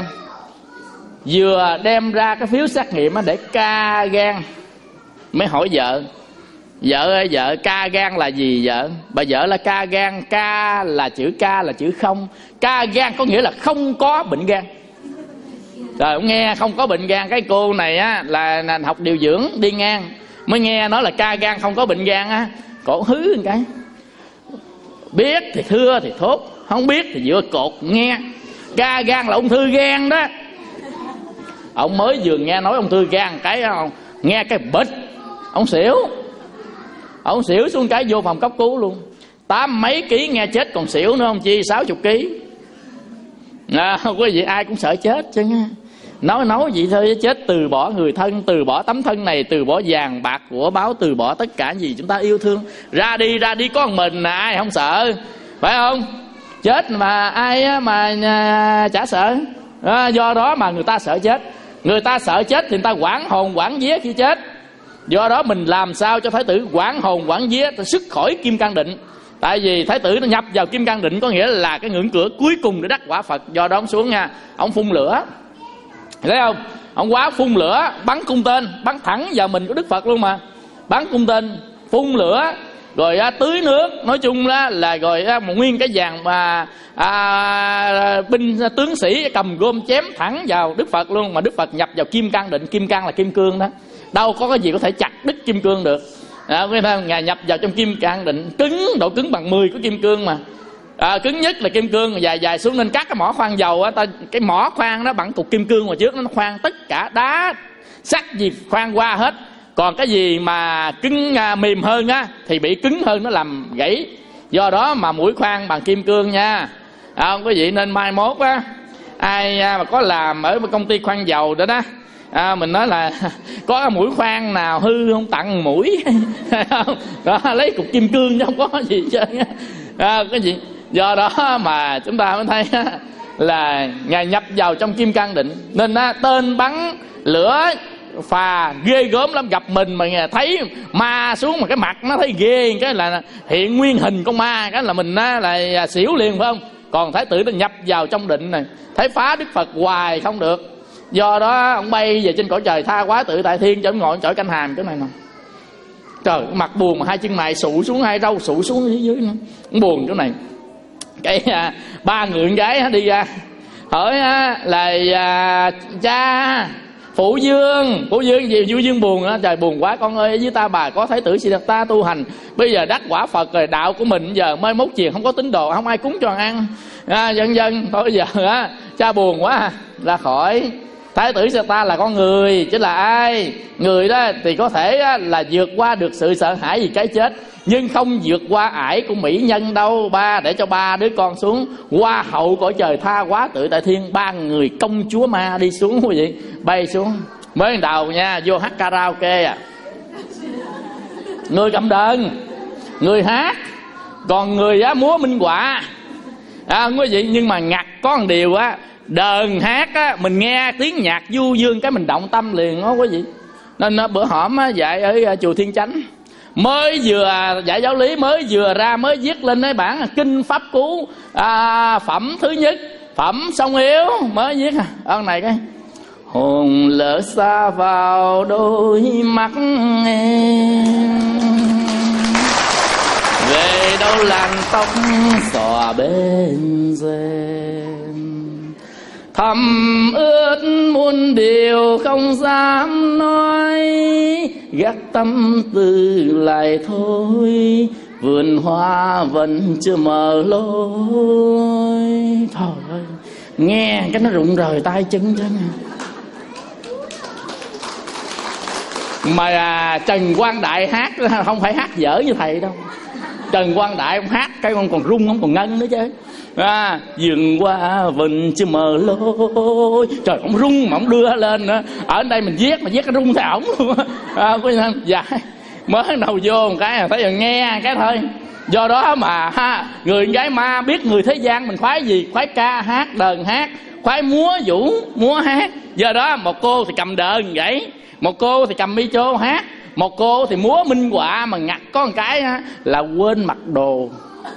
vừa đem ra cái phiếu xét nghiệm á, để ca gan, mới hỏi vợ, vợ ơi vợ, ca gan là gì vợ? Bà vợ là ca gan, ca là chữ ca là chữ không, ca gan có nghĩa là không có bệnh gan. Rồi ông nghe không có bệnh gan, cái cô này á là, là học điều dưỡng đi ngang, mới nghe nói là ca gan không có bệnh gan á, cổ hứ một cái. Biết thì thưa thì thốt, không biết thì vừa cột nghe. Ca gan là ung thư gan đó. Ông mới vừa nghe nói ung thư gan cái không, nghe cái bịch, ông xỉu. Ông xỉu xuống cái vô phòng cấp cứu luôn. Tám mấy ký nghe chết còn xỉu nữa không chi, sáu chục ký. À, quý vị ai cũng sợ chết chứ nha. Nói nói vậy thôi, chết từ bỏ người thân, từ bỏ tấm thân này, từ bỏ vàng bạc của báo, từ bỏ tất cả gì chúng ta yêu thương. Ra đi, ra đi có một mình là ai không sợ, phải không? Chết mà ai mà à, chả sợ. À, do đó mà người ta sợ chết. Người ta sợ chết thì người ta quản hồn quản vía khi chết. Do đó mình làm sao cho Thái tử quản hồn quản vía xuất khỏi kim cang định. Tại vì Thái tử nó nhập vào kim cang định có nghĩa là cái ngưỡng cửa cuối cùng để đắc quả Phật. Do đó ông xuống nha, ông phun lửa, thấy không? Ông quá phun lửa, bắn cung tên, bắn thẳng vào mình của Đức Phật luôn mà. Bắn cung tên, phun lửa, rồi à, tưới nước. Nói chung là, là rồi à, một nguyên cái dàn mà à, binh à, tướng sĩ cầm gươm chém thẳng vào Đức Phật luôn. Mà Đức Phật nhập vào kim cang định, kim cang là kim cương đó, đâu có cái gì có thể chặt đứt kim cương được. À, Ngài nhập vào trong kim cang định, cứng, độ cứng bằng mười của kim cương mà. À, cứng nhất là kim cương, dài dài xuống nên các cái mỏ khoan dầu á, ta, cái mỏ khoan đó bằng cục kim cương ngoài trước, nó khoan tất cả đá sắt gì khoan qua hết. Còn cái gì mà cứng à, mềm hơn á thì bị cứng hơn, nó làm gãy. Do đó mà mũi khoan bằng kim cương nha. À, quý vị nên mai mốt á, ai mà có làm ở công ty khoan dầu đó đó, à, mình nói là có cái mũi khoan nào hư không tặng mũi. Đó, lấy cục kim cương chứ không có gì chứ. À, cái gì do đó mà chúng ta mới thấy là Ngài nhập vào trong kim cang định. Nên á, tên bắn lửa phà ghê gớm lắm. Gặp mình mà Ngài thấy ma xuống mà cái mặt nó thấy ghê, cái là hiện nguyên hình con ma, cái là mình á, là xỉu liền phải không? Còn Thái tử nó nhập vào trong định này, thấy phá Đức Phật hoài không được. Do đó ông bay về trên cõi trời Tha Quá Tự Tại Thiên, cho ông ngồi chổi canh hàm cái này nè. Trời, mặt buồn mà hai chân mày sụ xuống, hai râu sụ xuống dưới dưới nữa. Ông buồn chỗ này. Cái à, ba người con gái đi ra, hỏi á, là à, cha Phụ Dương, Phụ Dương gì? Phụ Dương buồn á, trời buồn quá con ơi, với ta bà có Thái tử Siddhartha tu hành, bây giờ đắc quả Phật rồi, đạo của mình giờ mới mốt chiền không có tín đồ, không ai cúng cho ăn, à, dân dân thôi giờ á, cha buồn quá. Ra khỏi. Thái tử Siddhartha là con người, chứ là ai? Người đó thì có thể á, là vượt qua được sự sợ hãi vì cái chết, nhưng không vượt qua ải của mỹ nhân đâu ba. Để cho ba đứa con xuống hoa hậu cõi trời tha hóa tự tại thiên, ba người công chúa ma đi xuống quý vị, bay xuống. Mới đầu nha, vô hát karaoke à, người cầm đờn, người hát, còn người á múa minh họa, à, quý vị. Nhưng mà ngặt có một điều á, đờn hát á, mình nghe tiếng nhạc du dương cái mình động tâm liền đó quý vị. Nên bữa hổm á, dạy ở chùa Thiên Chánh, mới vừa dạy giáo lý, mới vừa ra mới viết lên cái bản kinh pháp cú à, phẩm thứ nhất, phẩm song yếu mới viết à. Ơn này cái hồn lỡ xa vào đôi mắt em, về đâu làn tóc xòa bên rèm, thầm ướt muôn điều không dám nói, gác tâm tư lại thôi, vườn hoa vẫn chưa mở lối. Trời ơi, nghe cái nó rụng rời tay chân chứ. Mà à, Trần Quang Đại hát không phải hát dở như thầy đâu. Trần Quang Đại ông hát cái con còn rung, không còn ngân nữa chứ. À, vườn hoa vẫn chưa mở lối. Trời, ông rung mà ông đưa lên nữa. Ở đây mình viết mà viết cái rung theo ổng luôn á. Dạ, mới đầu vô một cái thấy rồi nghe cái thôi. Do đó mà ha, người gái ma biết người thế gian mình khoái gì? Khoái ca hát, đờn hát, khoái múa vũ, múa hát. Do đó một cô thì cầm đờn vậy, một cô thì cầm micro hát, một cô thì múa minh họa. Mà ngặt có một cái á, là quên mặc đồ.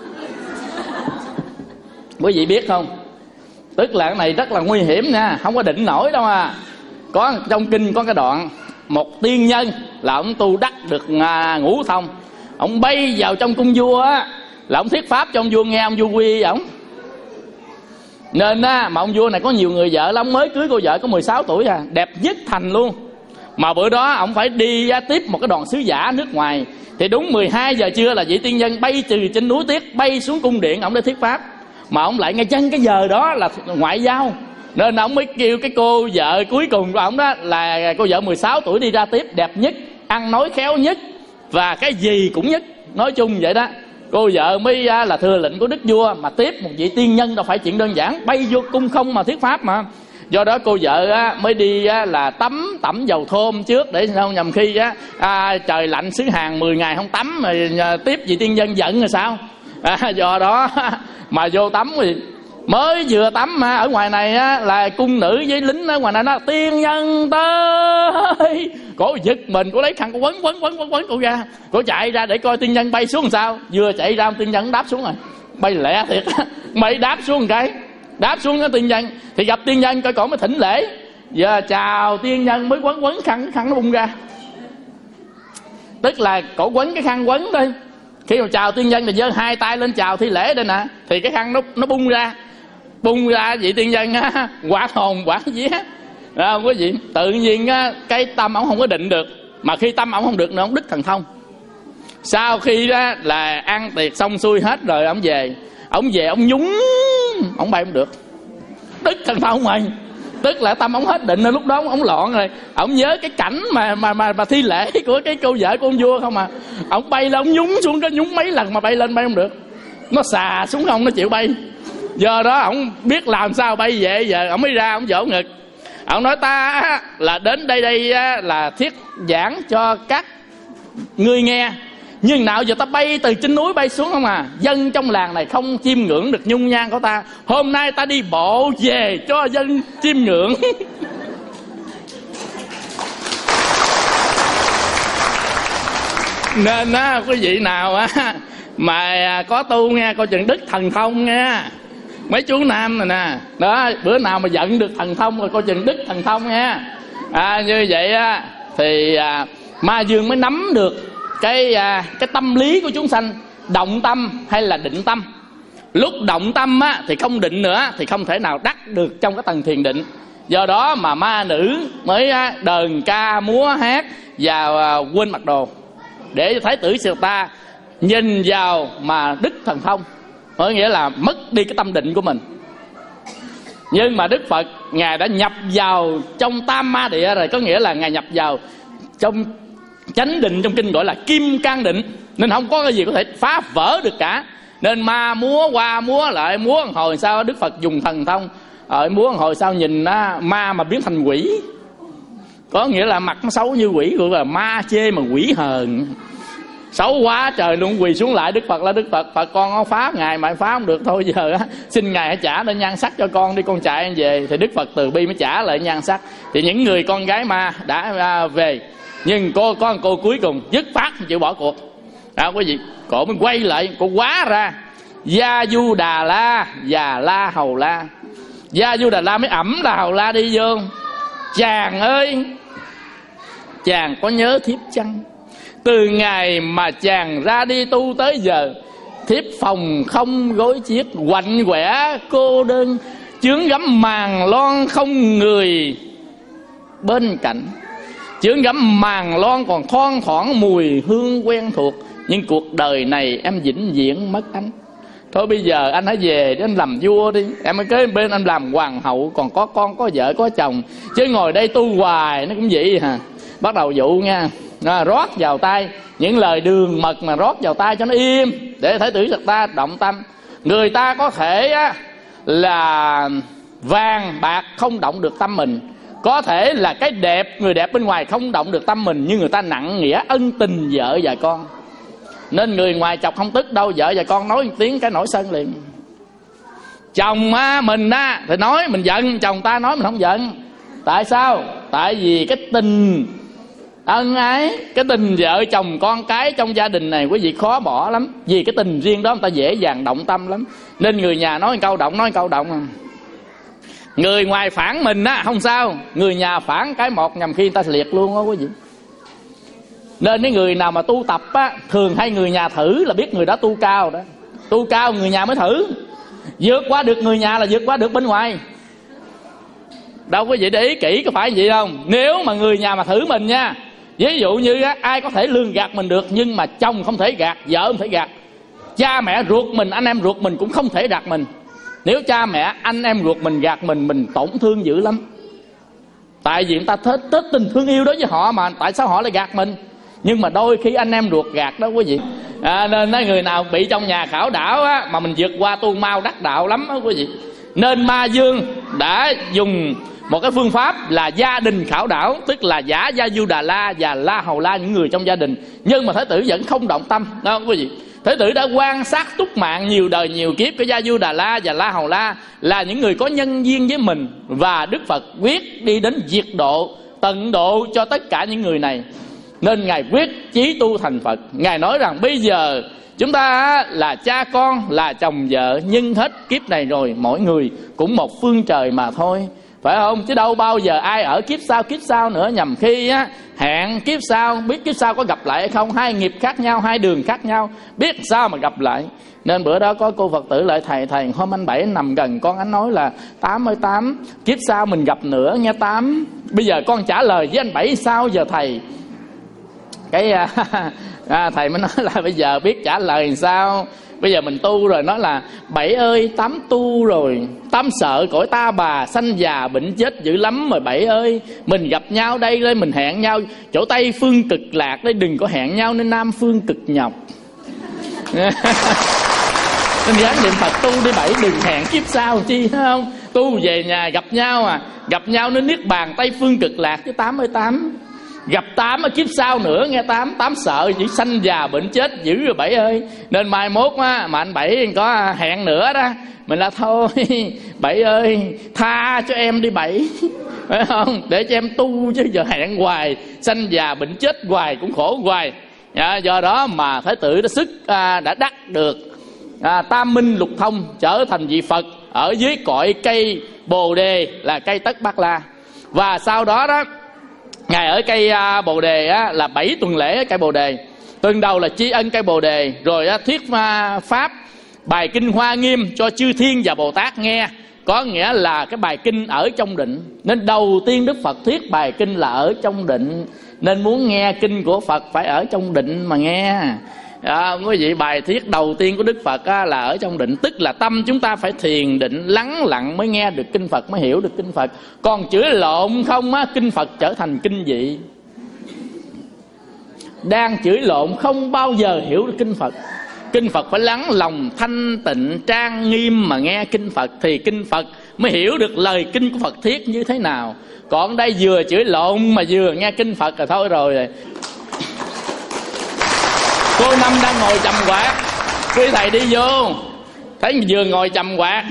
Quý vị biết không? Tức là cái này rất là nguy hiểm nha, không có định nổi đâu à. Có trong kinh có cái đoạn một tiên nhân là ông tu đắc được à, ngũ thông, ông bay vào trong cung vua á, là ông thuyết pháp cho ông vua nghe, ông vua quy ổng. Nên á, mà ông vua này có nhiều người vợ lắm, mới cưới cô vợ có mười sáu tuổi à, đẹp nhất thành luôn. Mà bữa đó ông phải đi á, tiếp một cái đoàn sứ giả nước ngoài. Thì đúng mười hai giờ trưa là vị tiên nhân bay từ trên núi Tiết bay xuống cung điện ông để thuyết pháp. Mà ông lại ngay chân cái giờ đó là ngoại giao, nên ông mới kêu cái cô vợ cuối cùng của ông đó là cô vợ mười sáu tuổi đi ra tiếp, đẹp nhất, ăn nói khéo nhất, và cái gì cũng nhất, nói chung vậy đó. Cô vợ mới là thừa lệnh của đức vua, mà tiếp một vị tiên nhân đâu phải chuyện đơn giản, bay vô cung không mà thuyết pháp mà. Do đó cô vợ á, mới đi á, là tắm tẩm dầu thơm trước, để sao nhầm khi á, à, trời lạnh xứ Hàn mười ngày không tắm rồi à, tiếp vị tiên nhân giận rồi sao. À, do đó mà vô tắm thì mới vừa tắm mà ở ngoài này á, là cung nữ với lính ở ngoài này nó tiên nhân tới, cổ giật mình, cổ lấy khăn cổ quấn quấn quấn quấn quấn cổ ra, cổ chạy ra để coi tiên nhân bay xuống làm sao. Vừa chạy ra tiên nhân đáp xuống rồi, bay lẹ thiệt. Mày đáp xuống một cái, đáp xuống cái tiên nhân thì gặp tiên nhân coi cổ mới thỉnh lễ, giờ chào tiên nhân mới quấn quấn khăn, cái khăn nó bung ra. Tức là cổ quấn cái khăn quấn thôi, khi mà chào tiên nhân thì giơ hai tay lên chào thi lễ đây nè, thì cái khăn nó nó bung ra, bung ra vị tiên nhân á, quả hồn quả vía. À, quý vị, tự nhiên á, cái tâm ổng không có định được, mà khi tâm ổng không được nữa ổng đứt thần thông. Sau khi đó là ăn tiệc xong xuôi hết rồi ổng về, ổng về ổng nhúng, ổng bay không được, đứt thần thông mày. Tức là tâm ổng hết định rồi, lúc đó ổng loạn rồi, ổng nhớ cái cảnh mà mà mà, mà thi lễ của cái cô vợ của ông vua không à. Ổng bay lên, ổng nhúng xuống, cái nhúng mấy lần mà bay lên bay không được, nó xà xuống không nó chịu bay. Do đó ổng biết làm sao bay về, giờ ổng mới ra ổng vỗ ngực, ổng nói ta là đến đây đây là thuyết giảng cho các ngươi nghe, nhưng nào giờ ta bay từ trên núi bay xuống không à, dân trong làng này không chiêm ngưỡng được nhung nhan của ta, hôm nay ta đi bộ về cho dân chiêm ngưỡng. Nên á, quý vị nào á mà có tu nghe, coi chừng đức thần thông nghe. Mấy chú nam này nè, đó, bữa nào mà giận được thần thông rồi coi chừng đức thần thông nha. À, như vậy á thì à, ma dương mới nắm được cái à, cái tâm lý của chúng sanh, động tâm hay là định tâm. Lúc động tâm á, thì không định nữa, thì không thể nào đắc được trong cái tầng thiền định. Do đó mà ma nữ mới đờn ca múa hát và quên mặc đồ, để cho Thái tử Siddhartha nhìn vào mà đứt thần thông, có nghĩa là mất đi cái tâm định của mình. Nhưng mà Đức Phật Ngài đã nhập vào trong tam ma địa rồi, có nghĩa là Ngài nhập vào trong chánh định, trong kinh gọi là kim cang định, nên không có cái gì có thể phá vỡ được cả. Nên ma múa qua múa lại, múa một hồi sau Đức Phật dùng thần thông, ở múa một hồi sau nhìn á, ma mà biến thành quỷ, có nghĩa là mặt nó xấu như quỷ, gọi là ma chê mà quỷ hờn, xấu quá trời luôn. Quỳ xuống lại Đức Phật là Đức Phật, Phật con có phá Ngài mà phá không được, thôi giờ á xin Ngài hãy trả lên nhan sắc cho con đi, con chạy về. Thì Đức Phật từ bi mới trả lại nhan sắc. Thì những người con gái ma đã à, về, nhưng cô con cô cuối cùng dứt phát chịu bỏ cuộc. À, quý vị, cổ mới quay lại, cô quá ra Gia Du Đà La và La Hầu La. Gia Du Đà La mới ẩm La Hầu La đi vô. Chàng ơi, chàng có nhớ thiếp chăng? Từ ngày mà chàng ra đi tu tới giờ, thiếp phòng không gối chiếc, quạnh quẻ cô đơn, chướng gấm màn lon không người bên cạnh. Chướng gấm màn lon còn thoang thoảng mùi hương quen thuộc, nhưng cuộc đời này em vĩnh viễn mất anh. Thôi bây giờ anh hãy về để anh làm vua đi, em ở kế bên anh làm hoàng hậu, còn có con có vợ có chồng, chứ ngồi đây tu hoài nó cũng vậy hả. Bắt đầu dụ nha, à, rót vào tay những lời đường mật mà rót vào tay cho nó im, để Thái tử Siddhartha động tâm. Người ta có thể á, là vàng bạc không động được tâm mình, có thể là cái đẹp, người đẹp bên ngoài không động được tâm mình, nhưng người ta nặng nghĩa ân tình vợ và con. Nên người ngoài chọc không tức đâu, vợ và con nói một tiếng cái nổi sân liền. Chồng á, mình á thì nói mình giận, chồng ta nói mình không giận. Tại sao? Tại vì cái tình ân ái, cái tình vợ chồng con cái trong gia đình này quý vị khó bỏ lắm. Vì cái tình riêng đó người ta dễ dàng động tâm lắm. Nên người nhà nói một câu động, nói một câu động à. Người ngoài phản mình á không sao, người nhà phản cái một nhằm khi người ta liệt luôn á quý vị. Nên cái người nào mà tu tập á, thường hay người nhà thử là biết người đó tu cao đó. Tu cao người nhà mới thử. Vượt qua được người nhà là vượt qua được bên ngoài. Đâu có vậy, để ý kỹ có phải vậy không? Nếu mà người nhà mà thử mình nha, ví dụ như á, ai có thể lường gạt mình được, nhưng mà chồng không thể gạt, vợ không thể gạt, cha mẹ ruột mình, anh em ruột mình cũng không thể gạt mình. Nếu cha mẹ anh em ruột mình gạt mình, mình tổn thương dữ lắm. Tại vì người ta thích, thích tình thương yêu đối với họ mà, tại sao họ lại gạt mình? Nhưng mà đôi khi anh em ruột gạt đó quý vị. À, nên nói người nào bị trong nhà khảo đảo á, mà mình vượt qua tu mau đắc đạo lắm đó quý vị. Nên Ma Dương đã dùng một cái phương pháp là gia đình khảo đảo, tức là giả Gia Du Đà La và La Hầu La, những người trong gia đình. Nhưng mà Thái tử vẫn không động tâm đó quý vị. Thái tử đã quan sát túc mạng nhiều đời nhiều kiếp của Gia Du Đà La và La Hầu La là những người có nhân duyên với mình, và Đức Phật quyết đi đến diệt độ, tận độ cho tất cả những người này. Nên Ngài quyết chí tu thành Phật. Ngài nói rằng bây giờ chúng ta là cha con, là chồng vợ, nhưng hết kiếp này rồi mỗi người cũng một phương trời mà thôi, phải không? Chứ đâu bao giờ ai ở kiếp sau kiếp sau nữa, nhằm khi á, hẹn kiếp sau, biết kiếp sau có gặp lại hay không. Hai nghiệp khác nhau, hai đường khác nhau, biết sao mà gặp lại. Nên bữa đó có cô Phật tử lại thầy thầy hôm anh Bảy nằm gần con, anh nói là Tám ơi Tám, kiếp sau mình gặp nữa nha Tám. Bây giờ con trả lời với anh Bảy sao giờ thầy? Cái à, thầy mới nói là bây giờ biết trả lời sao. Bây giờ mình tu rồi, nói là Bảy ơi Tám tu rồi, Tám sợ cõi ta bà sanh già bệnh chết dữ lắm rồi Bảy ơi. Mình gặp nhau đây đây, mình hẹn nhau chỗ Tây phương cực lạc đấy, đừng có hẹn nhau nên Nam phương cực nhọc. Nên gắng niệm Phật tu đi Bảy, đừng hẹn kiếp sau chi, thấy không? Tu về nhà gặp nhau à, gặp nhau nên niết bàn Tây phương cực lạc chứ Tám ơi Tám. Gặp Tám ở kiếp sau nữa nghe Tám. Tám sợ chỉ sanh già bệnh chết dữ rồi Bảy ơi. Nên mai mốt á, mà anh Bảy có hẹn nữa đó, mình là thôi Bảy ơi tha cho em đi Bảy, phải không? Để cho em tu, chứ giờ hẹn hoài sanh già bệnh chết hoài cũng khổ hoài. À, do đó mà Thái tử đã sức à, đã đắc được à, tam minh lục thông, trở thành vị Phật ở dưới cội cây Bồ Đề là cây Tất Bát La. Và sau đó đó Ngài ở cây uh, Bồ Đề á, là bảy tuần lễ ở cây Bồ Đề. Tuần đầu là tri ân cây Bồ Đề, rồi uh, thuyết uh, pháp Bài kinh Hoa Nghiêm cho chư thiên và Bồ Tát nghe, có nghĩa là cái bài kinh ở trong định. Nên đầu tiên Đức Phật thuyết bài kinh là ở trong định. Nên muốn nghe kinh của Phật phải ở trong định mà nghe. À, quý vị, bài thuyết đầu tiên của Đức Phật á, là ở trong định. Tức là tâm chúng ta phải thiền định lắng lặng mới nghe được kinh Phật, mới hiểu được kinh Phật. Còn chửi lộn không á, kinh Phật trở thành kinh dị. Đang chửi lộn không bao giờ hiểu được kinh Phật. Kinh Phật phải lắng lòng thanh tịnh trang nghiêm mà nghe kinh Phật, thì kinh Phật mới hiểu được lời kinh của Phật thuyết như thế nào. Còn đây vừa chửi lộn mà vừa nghe kinh Phật là thôi rồi. Cô Năm đang ngồi trầm quạt, quý thầy đi vô thấy vừa ngồi trầm quạt,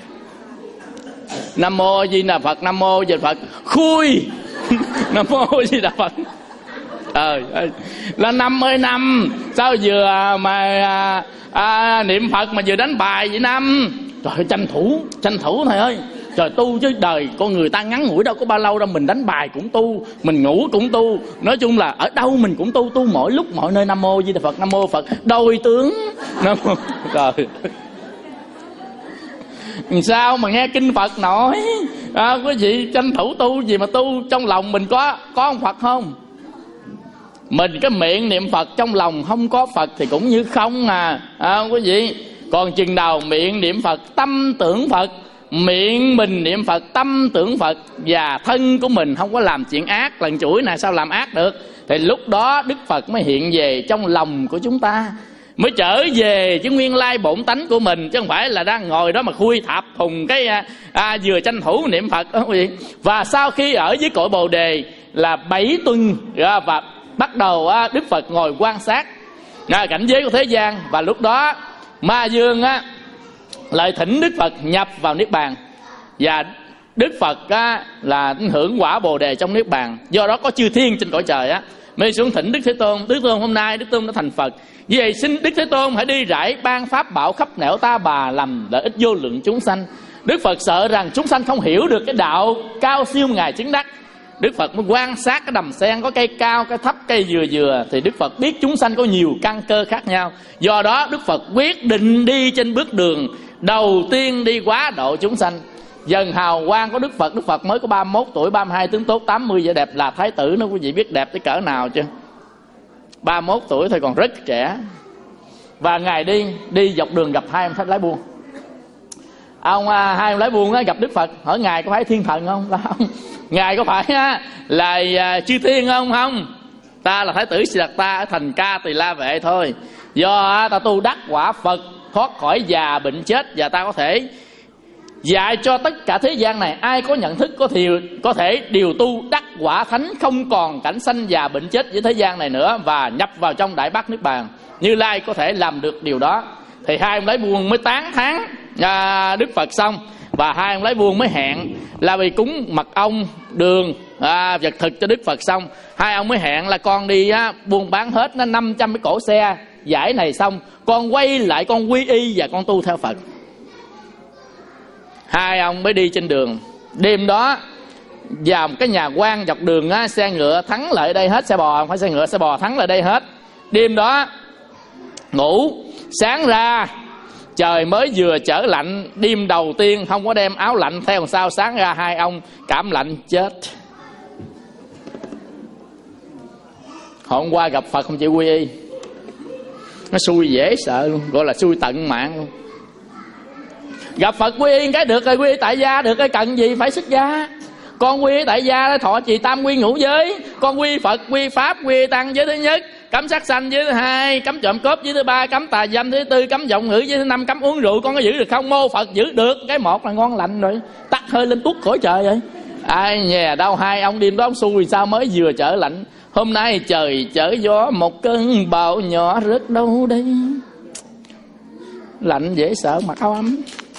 Nam Mô Di Đà Phật, Nam Mô Di Đà Phật, khui Nam Mô Di Đà Phật. Trời ơi, là Năm ơi Năm, sao vừa mà à, à, niệm Phật mà vừa đánh bài vậy Năm? Trời ơi, tranh thủ, tranh thủ thầy ơi. Trời, tu chứ đời con người ta ngắn ngủi đâu có bao lâu đâu. Mình đánh bài cũng tu, mình ngủ cũng tu. Nói chung là ở đâu mình cũng tu, tu mỗi lúc mọi nơi. Nam Mô Di Đà Phật, Nam Mô Phật, đôi tướng Nam Mô. Trời, sao mà nghe kinh Phật nổi à, quý vị tranh thủ tu gì mà tu. Trong lòng mình có có ông Phật không? Mình cái miệng niệm Phật, trong lòng không có Phật thì cũng như không à, à quý vị. Còn chừng nào miệng niệm Phật, tâm tưởng Phật, miệng mình niệm Phật, tâm tưởng Phật, và thân của mình không có làm chuyện ác, lần chuỗi này sao làm ác được, thì lúc đó Đức Phật mới hiện về trong lòng của chúng ta, mới trở về chứ nguyên lai bổn tánh của mình, chứ không phải là đang ngồi đó mà khui thạp thùng cái à, à, vừa tranh thủ niệm Phật đó quý vị. Và sau khi ở dưới cội Bồ Đề là bảy tuần à, và bắt đầu à, Đức Phật ngồi quan sát à, cảnh giới của thế gian. Và lúc đó Ma Dương á lại thỉnh Đức Phật nhập vào Niết Bàn, và Đức Phật á, là hưởng quả Bồ Đề trong Niết Bàn. Do đó có chư thiên trên cõi trời á mới xuống thỉnh Đức Thế Tôn. Đức Thế Tôn hôm nay Đức Thế Tôn đã thành Phật, vì vậy xin Đức Thế Tôn hãy đi rải ban pháp bảo khắp nẻo ta bà, làm lợi ích vô lượng chúng sanh. Đức Phật sợ rằng chúng sanh không hiểu được cái đạo cao siêu Ngài chứng đắc. Đức Phật mới quan sát cái đầm sen, có cây cao, cây thấp, cây dừa dừa, thì Đức Phật biết chúng sanh có nhiều căn cơ khác nhau. Do đó Đức Phật quyết định đi trên bước đường đầu tiên đi quá độ chúng sanh. Dần hào quang của Đức Phật, Đức Phật mới có ba mươi mốt tuổi, ba mươi hai tướng tốt, tám mươi vẻ đẹp, là thái tử nó. Quý vị biết đẹp tới cỡ nào chưa? ba mươi mốt tuổi thôi, còn rất trẻ. Và Ngài đi đi dọc đường gặp hai ông khách lái buôn. Ông hai ông lái buôn á, gặp Đức Phật, hỏi Ngài có phải thiên thần không? Không. Ngài có phải á, là chư thiên không? Không. Ta là thái tử Siddhartha ở thành Ca Tỳ La Vệ thôi. Do ta tu đắc quả Phật, thoát khỏi già bệnh chết, và ta có thể dạy cho tất cả thế gian này, ai có nhận thức có thì có thể điều tu đắc quả thánh, không còn cảnh sanh già bệnh chết với thế gian này nữa, và nhập vào trong Đại Bát Niết Bàn. Như Lai có thể làm được điều đó. Thì hai ông lái buôn mới tán thán à, Đức Phật xong. Và hai ông lái buôn mới hẹn là vì cúng mật ong, đường, à, vật thực cho Đức Phật xong, hai ông mới hẹn là con đi á, buôn bán hết nó năm trăm cái cỗ xe giải này xong, con quay lại con quy y và con tu theo Phật. Hai ông mới đi trên đường. Đêm đó vào một cái nhà quan dọc đường á, xe ngựa thắng lại đây hết, xe bò không phải xe ngựa, xe bò thắng lại đây hết. Đêm đó ngủ, sáng ra trời mới vừa trở lạnh. Đêm đầu tiên không có đem áo lạnh theo, làm sao sáng ra hai ông cảm lạnh chết. Hôm qua gặp Phật không chịu quy y, nó xui dễ sợ luôn, gọi là xui tận mạng luôn. Gặp Phật quy y cái được rồi, quy y tại gia được cái cần gì phải xuất gia. Con quy y tại gia thọ trì tam quy ngũ giới, con quy Phật, quy Pháp, quy Tăng giới thứ nhất, cấm sát sanh giới thứ hai, cấm trộm cướp giới thứ ba, cấm tà dâm giới thứ tư, cấm giọng ngữ giới thứ năm, cấm uống rượu. Con có giữ được không? Mô Phật giữ được. Cái một là ngon lành rồi, tắt hơi lên tuốt khỏi trời vậy. Ai nhà đâu hai ông đêm đó ông xui sao mới vừa trở lạnh. Hôm nay trời trở gió, một cơn bão nhỏ rớt đâu đây. Lạnh dễ sợ, mặc áo ấm.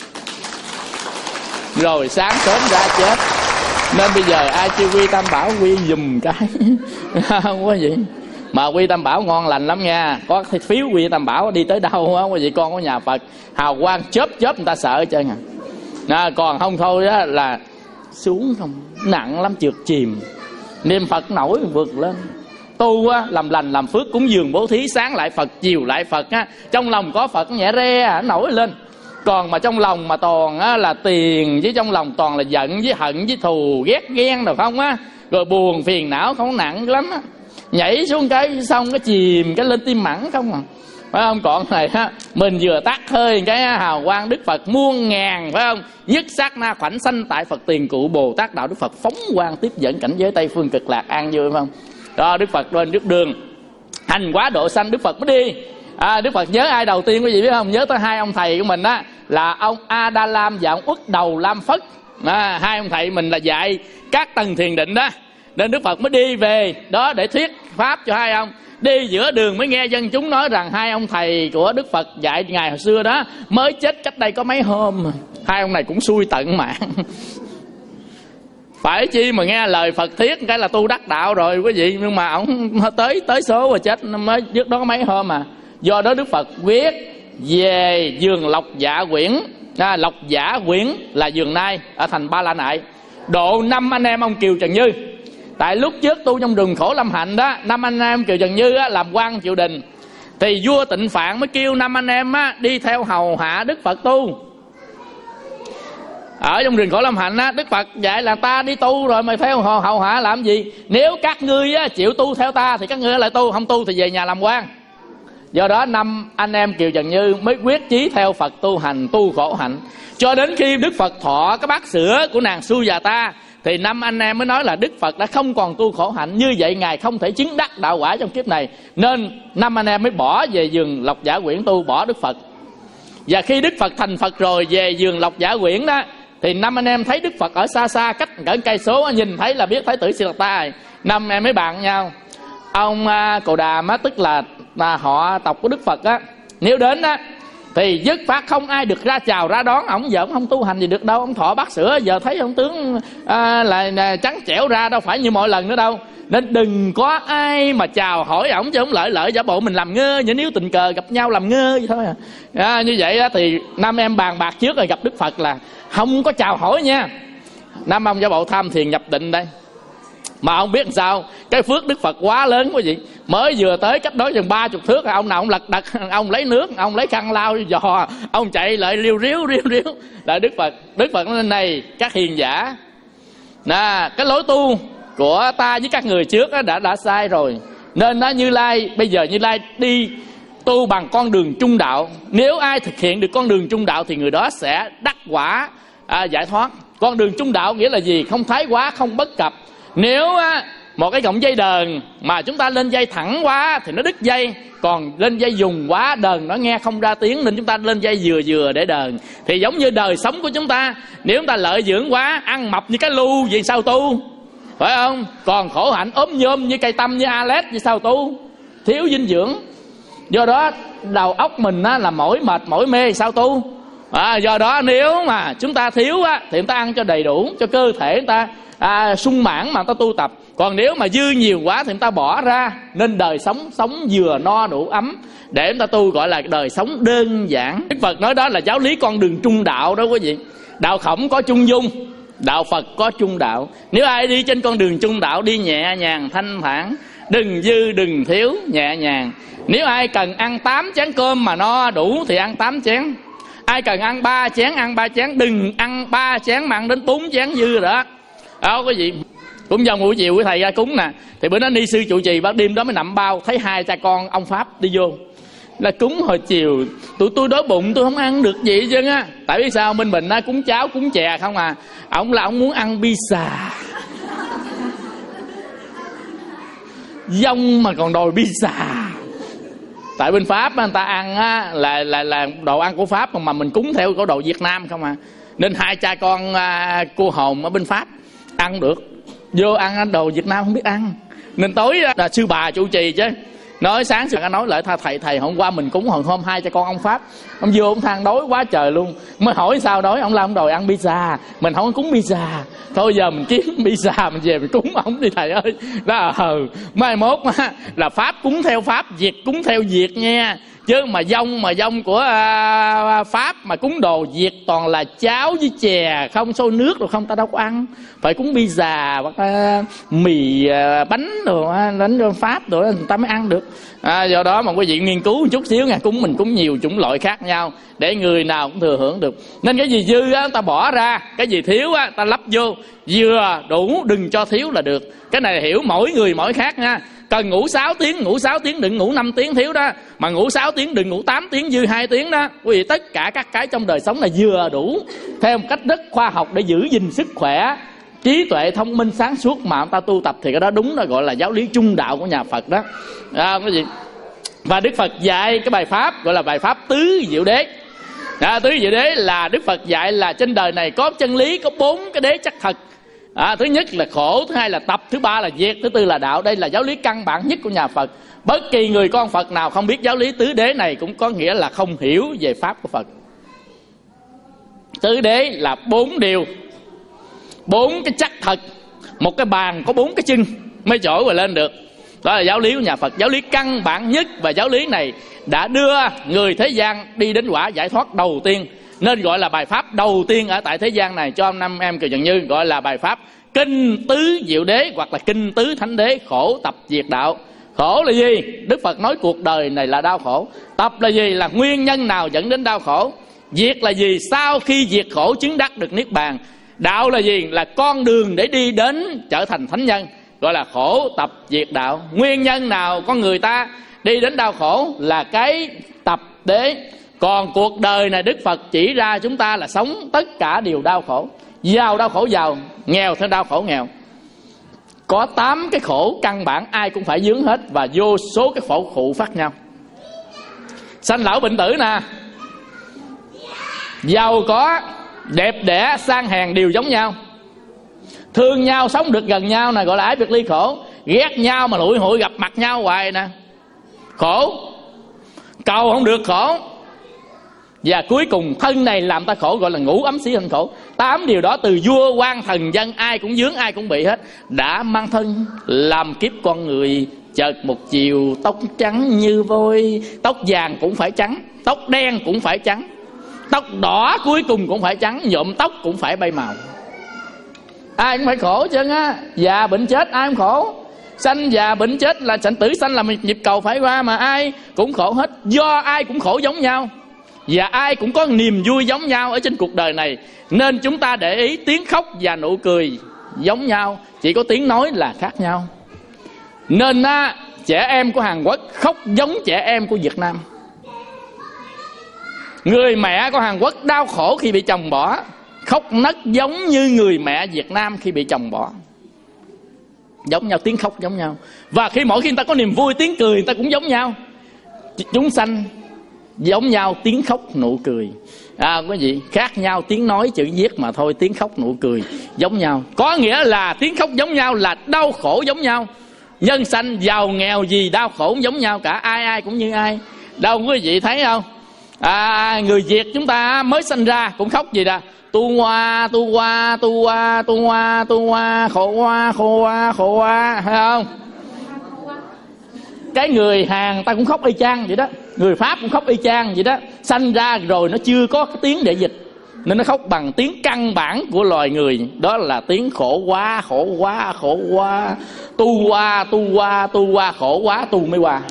Rồi sáng sớm ra chết. Nên bây giờ ai chưa quy tam bảo quy dùm cái. Không có gì. Mà quy tam bảo ngon lành lắm nha. Có cái phiếu quy tam bảo đi tới đâu á, quý vị con của nhà Phật hào quang chớp chớp người ta sợ hết trơn à. Còn không thôi á là xuống không, nặng lắm, trượt chìm. Niệm Phật nổi vượt lên. Tu á, làm lành làm phước, cúng dường bố thí, sáng lại Phật chiều lại Phật á, trong lòng có Phật nhẹ re nổi lên. Còn mà trong lòng mà toàn á, là tiền, với trong lòng toàn là giận với hận với thù ghét ghen rồi không á, rồi buồn phiền não không, nặng lắm á. Nhảy xuống cái xong cái chìm cái lên tim mẳng không à, phải không? Còn này á, mình vừa tắt hơi cái hào quang Đức Phật muôn ngàn, phải không? Nhất sát na khoảnh sanh tại Phật tiền cụ Bồ Tát đạo Đức Phật phóng quang tiếp dẫn cảnh giới Tây phương cực lạc an vui, phải không? Đó, Đức Phật lên trước đường hành quá độ sanh, Đức Phật mới đi. À, Đức Phật nhớ ai đầu tiên quý vị biết không? Nhớ tới hai ông thầy của mình á, là ông A Đa Lam và ông Uất Đầu Lam Phất. À, hai ông thầy mình là dạy các tầng thiền định đó, nên Đức Phật mới đi về đó để thuyết pháp cho hai ông. Đi giữa đường mới nghe dân chúng nói rằng hai ông thầy của Đức Phật dạy ngày hồi xưa đó mới chết cách đây có mấy hôm. Hai ông này cũng xui tận mạng. Phải chi mà nghe lời Phật thuyết cái là tu đắc đạo rồi quý vị, nhưng mà ổng tới tới số rồi chết mới trước đó có mấy hôm mà. Do đó Đức Phật viết về vườn Lộc Dạ Quyển. À, Lộc Dạ Quyển là vườn Nai ở thành Ba La Nại, độ năm anh em ông Kiều Trần Như. Tại lúc trước tu trong rừng Khổ Lâm Hạnh đó, năm anh em Kiều Trần Như á, làm quan triều đình, thì vua Tịnh Phạn mới kêu năm anh em á, đi theo hầu hạ Đức Phật tu. Ở trong rừng Khổ Lâm Hạnh á, Đức Phật dạy là ta đi tu rồi mày theo hầu, hầu hạ làm gì? Nếu các ngươi á, chịu tu theo ta thì các ngươi lại tu, không tu thì về nhà làm quan. Do đó năm anh em Kiều Trần Như mới quyết chí theo Phật tu hành, tu khổ hạnh. Cho đến khi Đức Phật thọ cái bát sữa của nàng Su-già-ta, thì năm anh em mới nói là Đức Phật đã không còn tu khổ hạnh, như vậy Ngài không thể chứng đắc đạo quả trong kiếp này. Nên năm anh em mới bỏ về vườn Lộc Dạ Quyển tu, bỏ Đức Phật. Và khi Đức Phật thành Phật rồi về vườn Lộc Dạ Quyển đó, thì năm anh em thấy Đức Phật ở xa xa cách cỡ cây số, nhìn thấy là biết Thái tử Siddhartha rồi. Năm em mới bàn nhau. Ông uh, Cồ Đàm á, tức là, là họ tộc của Đức Phật á, nếu đến á thì dứt phát không ai được ra chào ra đón ổng. Giờ ổng không tu hành gì được đâu, ổng thọ bát sữa, giờ thấy ông tướng à, là, là trắng trẻo ra, đâu phải như mọi lần nữa đâu. Nên đừng có ai mà chào hỏi ổng cho ổng lợi lợi giả bộ mình làm ngơ, nhưng nếu tình cờ gặp nhau làm ngơ vậy thôi à. À, như vậy á, thì năm em bàn bạc trước rồi gặp Đức Phật là không có chào hỏi nha. Năm ông giả bộ tham thiền nhập định đây. Mà ông biết làm sao, cái phước Đức Phật quá lớn quý vị. Mới vừa tới cách đó chừng ba chục thước, ông nào ông lật đật, ông lấy nước, ông lấy khăn lau dò, ông chạy lại liêu riếu riếu riếu là Đức Phật. Đức Phật nói này các hiền giả, nè cái lối tu của ta với các người trước đã đã sai rồi, nên đó Như Lai bây giờ Như Lai đi tu bằng con đường trung đạo. Nếu ai thực hiện được con đường trung đạo thì người đó sẽ đắc quả à, giải thoát. Con đường trung đạo nghĩa là gì? Không thái quá, không bất cập. Nếu á, một cái cọng dây đờn mà chúng ta lên dây thẳng quá thì nó đứt dây, còn lên dây dùng quá đờn nó nghe không ra tiếng, nên chúng ta lên dây vừa vừa để đờn. Thì giống như đời sống của chúng ta, nếu chúng ta lợi dưỡng quá, ăn mập như cái lu vậy sao tu, phải không? Còn khổ hạnh ốm nhôm như cây tăm như Alex vậy sao tu, thiếu dinh dưỡng. Do đó đầu óc mình á, là mỏi mệt mỏi mê sao tu. À, do đó nếu mà chúng ta thiếu á, thì chúng ta ăn cho đầy đủ, cho cơ thể chúng ta à, sung mãn mà ta tu tập. Còn nếu mà dư nhiều quá thì chúng ta bỏ ra. Nên đời sống sống vừa no đủ ấm để chúng ta tu, gọi là đời sống đơn giản. Đức Phật nói đó là giáo lý con đường trung đạo đó quý vị. Đạo Khổng có trung dung, đạo Phật có trung đạo. Nếu ai đi trên con đường trung đạo, đi nhẹ nhàng thanh thản, đừng dư đừng thiếu, nhẹ nhàng. Nếu ai cần ăn tám chén cơm mà no đủ thì ăn tám chén. Ai cần ăn ba chén ăn ba chén, đừng ăn ba chén mà ăn đến bốn chén dư rồi đó. Đó quý vị. Cũng dòng buổi chiều quý thầy ra cúng nè, thì bữa đó ni sư trụ trì, ban đêm đó mới nằm bao, thấy hai cha con ông Pháp đi vô là cúng hồi chiều. Tụi tôi đói bụng tôi không ăn được gì chứ á. Tại vì sao? Bên mình á, cúng cháo cúng chè không à. Ông là ông muốn ăn pizza. Dông mà còn đòi pizza. Tại bên Pháp người ta ăn á, là, là, là đồ ăn của Pháp, mà mình cúng theo của đồ Việt Nam không à. Nên hai cha con à, cô Hồn ở bên Pháp ăn được, vô ăn đồ Việt Nam không biết ăn. Nên tối là sư bà chủ trì chứ, nói sáng sư nói lại tha thầy thầy hôm qua mình cúng hồi hôm hai cha con ông Pháp, ông vô ông than đói quá trời luôn. Mới hỏi sao đói, ông la ông đòi ăn pizza, mình không có cúng pizza. Thôi giờ mình kiếm pizza mình về mình cúng ổng đi thầy ơi. Đó ờ mai mốt là Pháp cúng theo Pháp, Việt cúng theo Việt nha. Chứ mà dông mà dông của à, Pháp mà cúng đồ Việt toàn là cháo với chè không, sôi nước rồi không, ta đâu có ăn. Phải cúng pizza hoặc à, mì à, bánh đồ đánh à, Pháp rồi người ta mới ăn được. À, do đó mà quý vị nghiên cứu một chút xíu nha, cúng mình cúng nhiều chủng loại khác nhau để người nào cũng thừa hưởng được. Nên cái gì dư á ta bỏ ra, cái gì thiếu á ta lắp vô, vừa đủ đừng cho thiếu là được. Cái này hiểu mỗi người mỗi khác nha. Cần ngủ sáu tiếng, ngủ sáu tiếng, đừng ngủ năm tiếng thiếu đó. Mà ngủ sáu tiếng, đừng ngủ tám tiếng, dư hai tiếng đó. Quý vị, tất cả các cái trong đời sống là vừa đủ, theo một cách rất khoa học để giữ gìn sức khỏe, trí tuệ, thông minh, sáng suốt mà ông ta tu tập. Thì cái đó đúng là gọi là giáo lý trung đạo của nhà Phật đó. À, cái gì? Và Đức Phật dạy cái bài pháp gọi là bài pháp tứ diệu đế. À, tứ diệu đế là Đức Phật dạy là trên đời này có chân lý, có bốn cái đế chắc thật. À, thứ nhất là khổ, thứ hai là tập, thứ ba là diệt, thứ tư là đạo. Đây là giáo lý căn bản nhất của nhà Phật. Bất kỳ người con Phật nào không biết giáo lý tứ đế này cũng có nghĩa là không hiểu về pháp của Phật. Tứ đế là bốn điều, bốn cái chắc thật. Một cái bàn có bốn cái chân mới trỗi và lên được. Đó là giáo lý của nhà Phật, giáo lý căn bản nhất. Và giáo lý này đã đưa người thế gian đi đến quả giải thoát đầu tiên, nên gọi là bài pháp đầu tiên ở tại thế gian này. Cho năm em Kiều Trần Như gọi là bài pháp kinh tứ diệu đế hoặc là kinh tứ thánh đế, khổ tập diệt đạo. Khổ là gì? Đức Phật nói cuộc đời này là đau khổ. Tập là gì? Là nguyên nhân nào dẫn đến đau khổ. Diệt là gì? Sau khi diệt khổ chứng đắc được niết bàn. Đạo là gì? Là con đường để đi đến trở thành thánh nhân, gọi là khổ tập diệt đạo. Nguyên nhân nào con người ta đi đến đau khổ là cái tập đế. Còn cuộc đời này Đức Phật chỉ ra chúng ta là sống tất cả đều đau khổ. Giàu đau khổ giàu, nghèo theo đau khổ nghèo. Có tám cái khổ căn bản ai cũng phải vướng hết, và vô số cái khổ phụ khác nhau. Sanh lão bệnh tử nè, giàu có, đẹp đẽ, sang hèn đều giống nhau. Thương nhau, sống được gần nhau nè, gọi là ái biệt ly khổ. Ghét nhau mà lụi hụi gặp mặt nhau hoài nè, khổ. Cầu không được, khổ. Và cuối cùng thân này làm ta khổ, gọi là ngũ ấm xí hình khổ. Tám điều đó từ vua quan thần dân ai cũng vướng, ai cũng bị hết. Đã mang thân làm kiếp con người, chợt một chiều tóc trắng như vôi. Tóc vàng cũng phải trắng, tóc đen cũng phải trắng, tóc đỏ cuối cùng cũng phải trắng, nhuộm tóc cũng phải bay màu. Ai cũng phải khổ chứ á. Già bệnh chết ai cũng khổ. Sanh già bệnh chết là sanh tử sanh là nhịp cầu phải qua, mà ai cũng khổ hết. Do ai cũng khổ giống nhau, và ai cũng có niềm vui giống nhau ở trên cuộc đời này. Nên chúng ta để ý tiếng khóc và nụ cười giống nhau, chỉ có tiếng nói là khác nhau. Nên á, trẻ em của Hàn Quốc khóc giống trẻ em của Việt Nam. Người mẹ của Hàn Quốc đau khổ khi bị chồng bỏ, khóc nấc giống như người mẹ Việt Nam khi bị chồng bỏ. Giống nhau, tiếng khóc giống nhau. Và khi mỗi khi người ta có niềm vui, tiếng cười người ta cũng giống nhau. Chúng sanh giống nhau, tiếng khóc nụ cười. À, quý vị, khác nhau tiếng nói chữ viết mà thôi, tiếng khóc nụ cười giống nhau. Có nghĩa là tiếng khóc giống nhau là đau khổ giống nhau. Nhân sanh giàu nghèo gì đau khổ cũng giống nhau cả, ai ai cũng như ai. Đâu quý vị thấy không? À, người Việt chúng ta mới sinh ra cũng khóc gì đó, tu hoa tu hoa tu hoa tu hoa tu hoa, khổ hoa khổ hoa khổ hoa, thấy không? Cái người Hàn ta cũng khóc y chang vậy đó, người Pháp cũng khóc y chang vậy đó. Sanh ra rồi nó chưa có cái tiếng để dịch, nên nó khóc bằng tiếng căn bản của loài người, đó là tiếng khổ quá khổ quá khổ quá, tu hoa tu hoa tu hoa, khổ quá tu mới qua.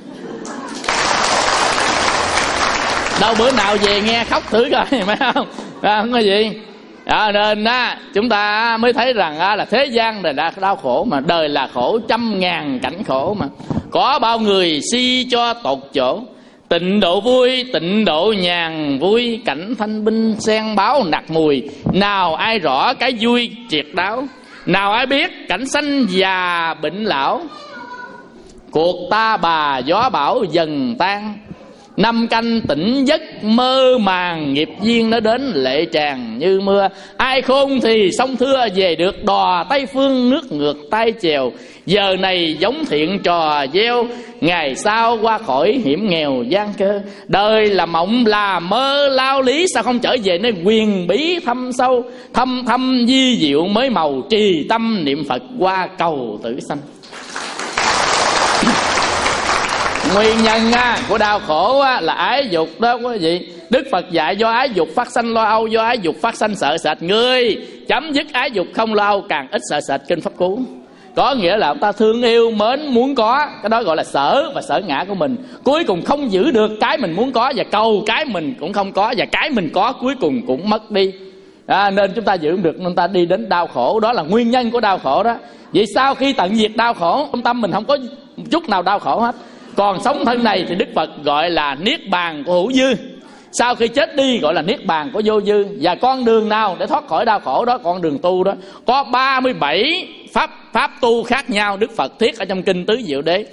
Đâu bữa nào về nghe khóc thử coi, phải không? À, không có gì. À, nên á, chúng ta mới thấy rằng á, là thế gian này đã đau khổ, mà đời là khổ trăm ngàn cảnh khổ mà. Có bao người si cho tột chỗ, tịnh độ vui, tịnh độ nhàn vui, cảnh thanh binh sen báo nặc mùi. Nào ai rõ cái vui triệt đáo, nào ai biết cảnh sanh già bệnh lão. Cuộc ta bà gió bão dần tan, năm canh tỉnh giấc mơ màng, nghiệp duyên nó đến lệ tràn như mưa. Ai khôn thì sông thưa về được, đò Tây phương nước ngược tay chèo. Giờ này giống thiện trò gieo, ngày sau qua khỏi hiểm nghèo gian cơ. Đời là mộng là mơ lao lý, sao không trở về nơi quyền bí thâm sâu. Thâm thâm di diệu mới màu, trì tâm niệm Phật qua cầu tử sanh. Nguyên nhân á, của đau khổ á, là ái dục đó quý vị. Đức Phật dạy do ái dục phát sanh lo âu, do ái dục phát sanh sợ sệt. Người chấm dứt ái dục không lo âu càng ít sợ sệt. Kinh Pháp Cú có nghĩa là ông ta thương yêu mến muốn có, cái đó gọi là sở và sở ngã của mình. Cuối cùng không giữ được cái mình muốn có, và cầu cái mình cũng không có, và cái mình có cuối cùng cũng mất đi. À, nên chúng ta giữ không được, nên ta đi đến đau khổ. Đó là nguyên nhân của đau khổ đó. Vậy sau khi tận diệt đau khổ, trong tâm mình không có chút nào đau khổ hết. Còn sống thân này thì Đức Phật gọi là niết bàn của hữu dư. Sau khi chết đi gọi là niết bàn của vô dư. Và con đường nào để thoát khỏi đau khổ đó? Con đường tu đó có ba mươi bảy pháp pháp tu khác nhau Đức Phật thiết ở trong kinh Tứ Diệu Đế.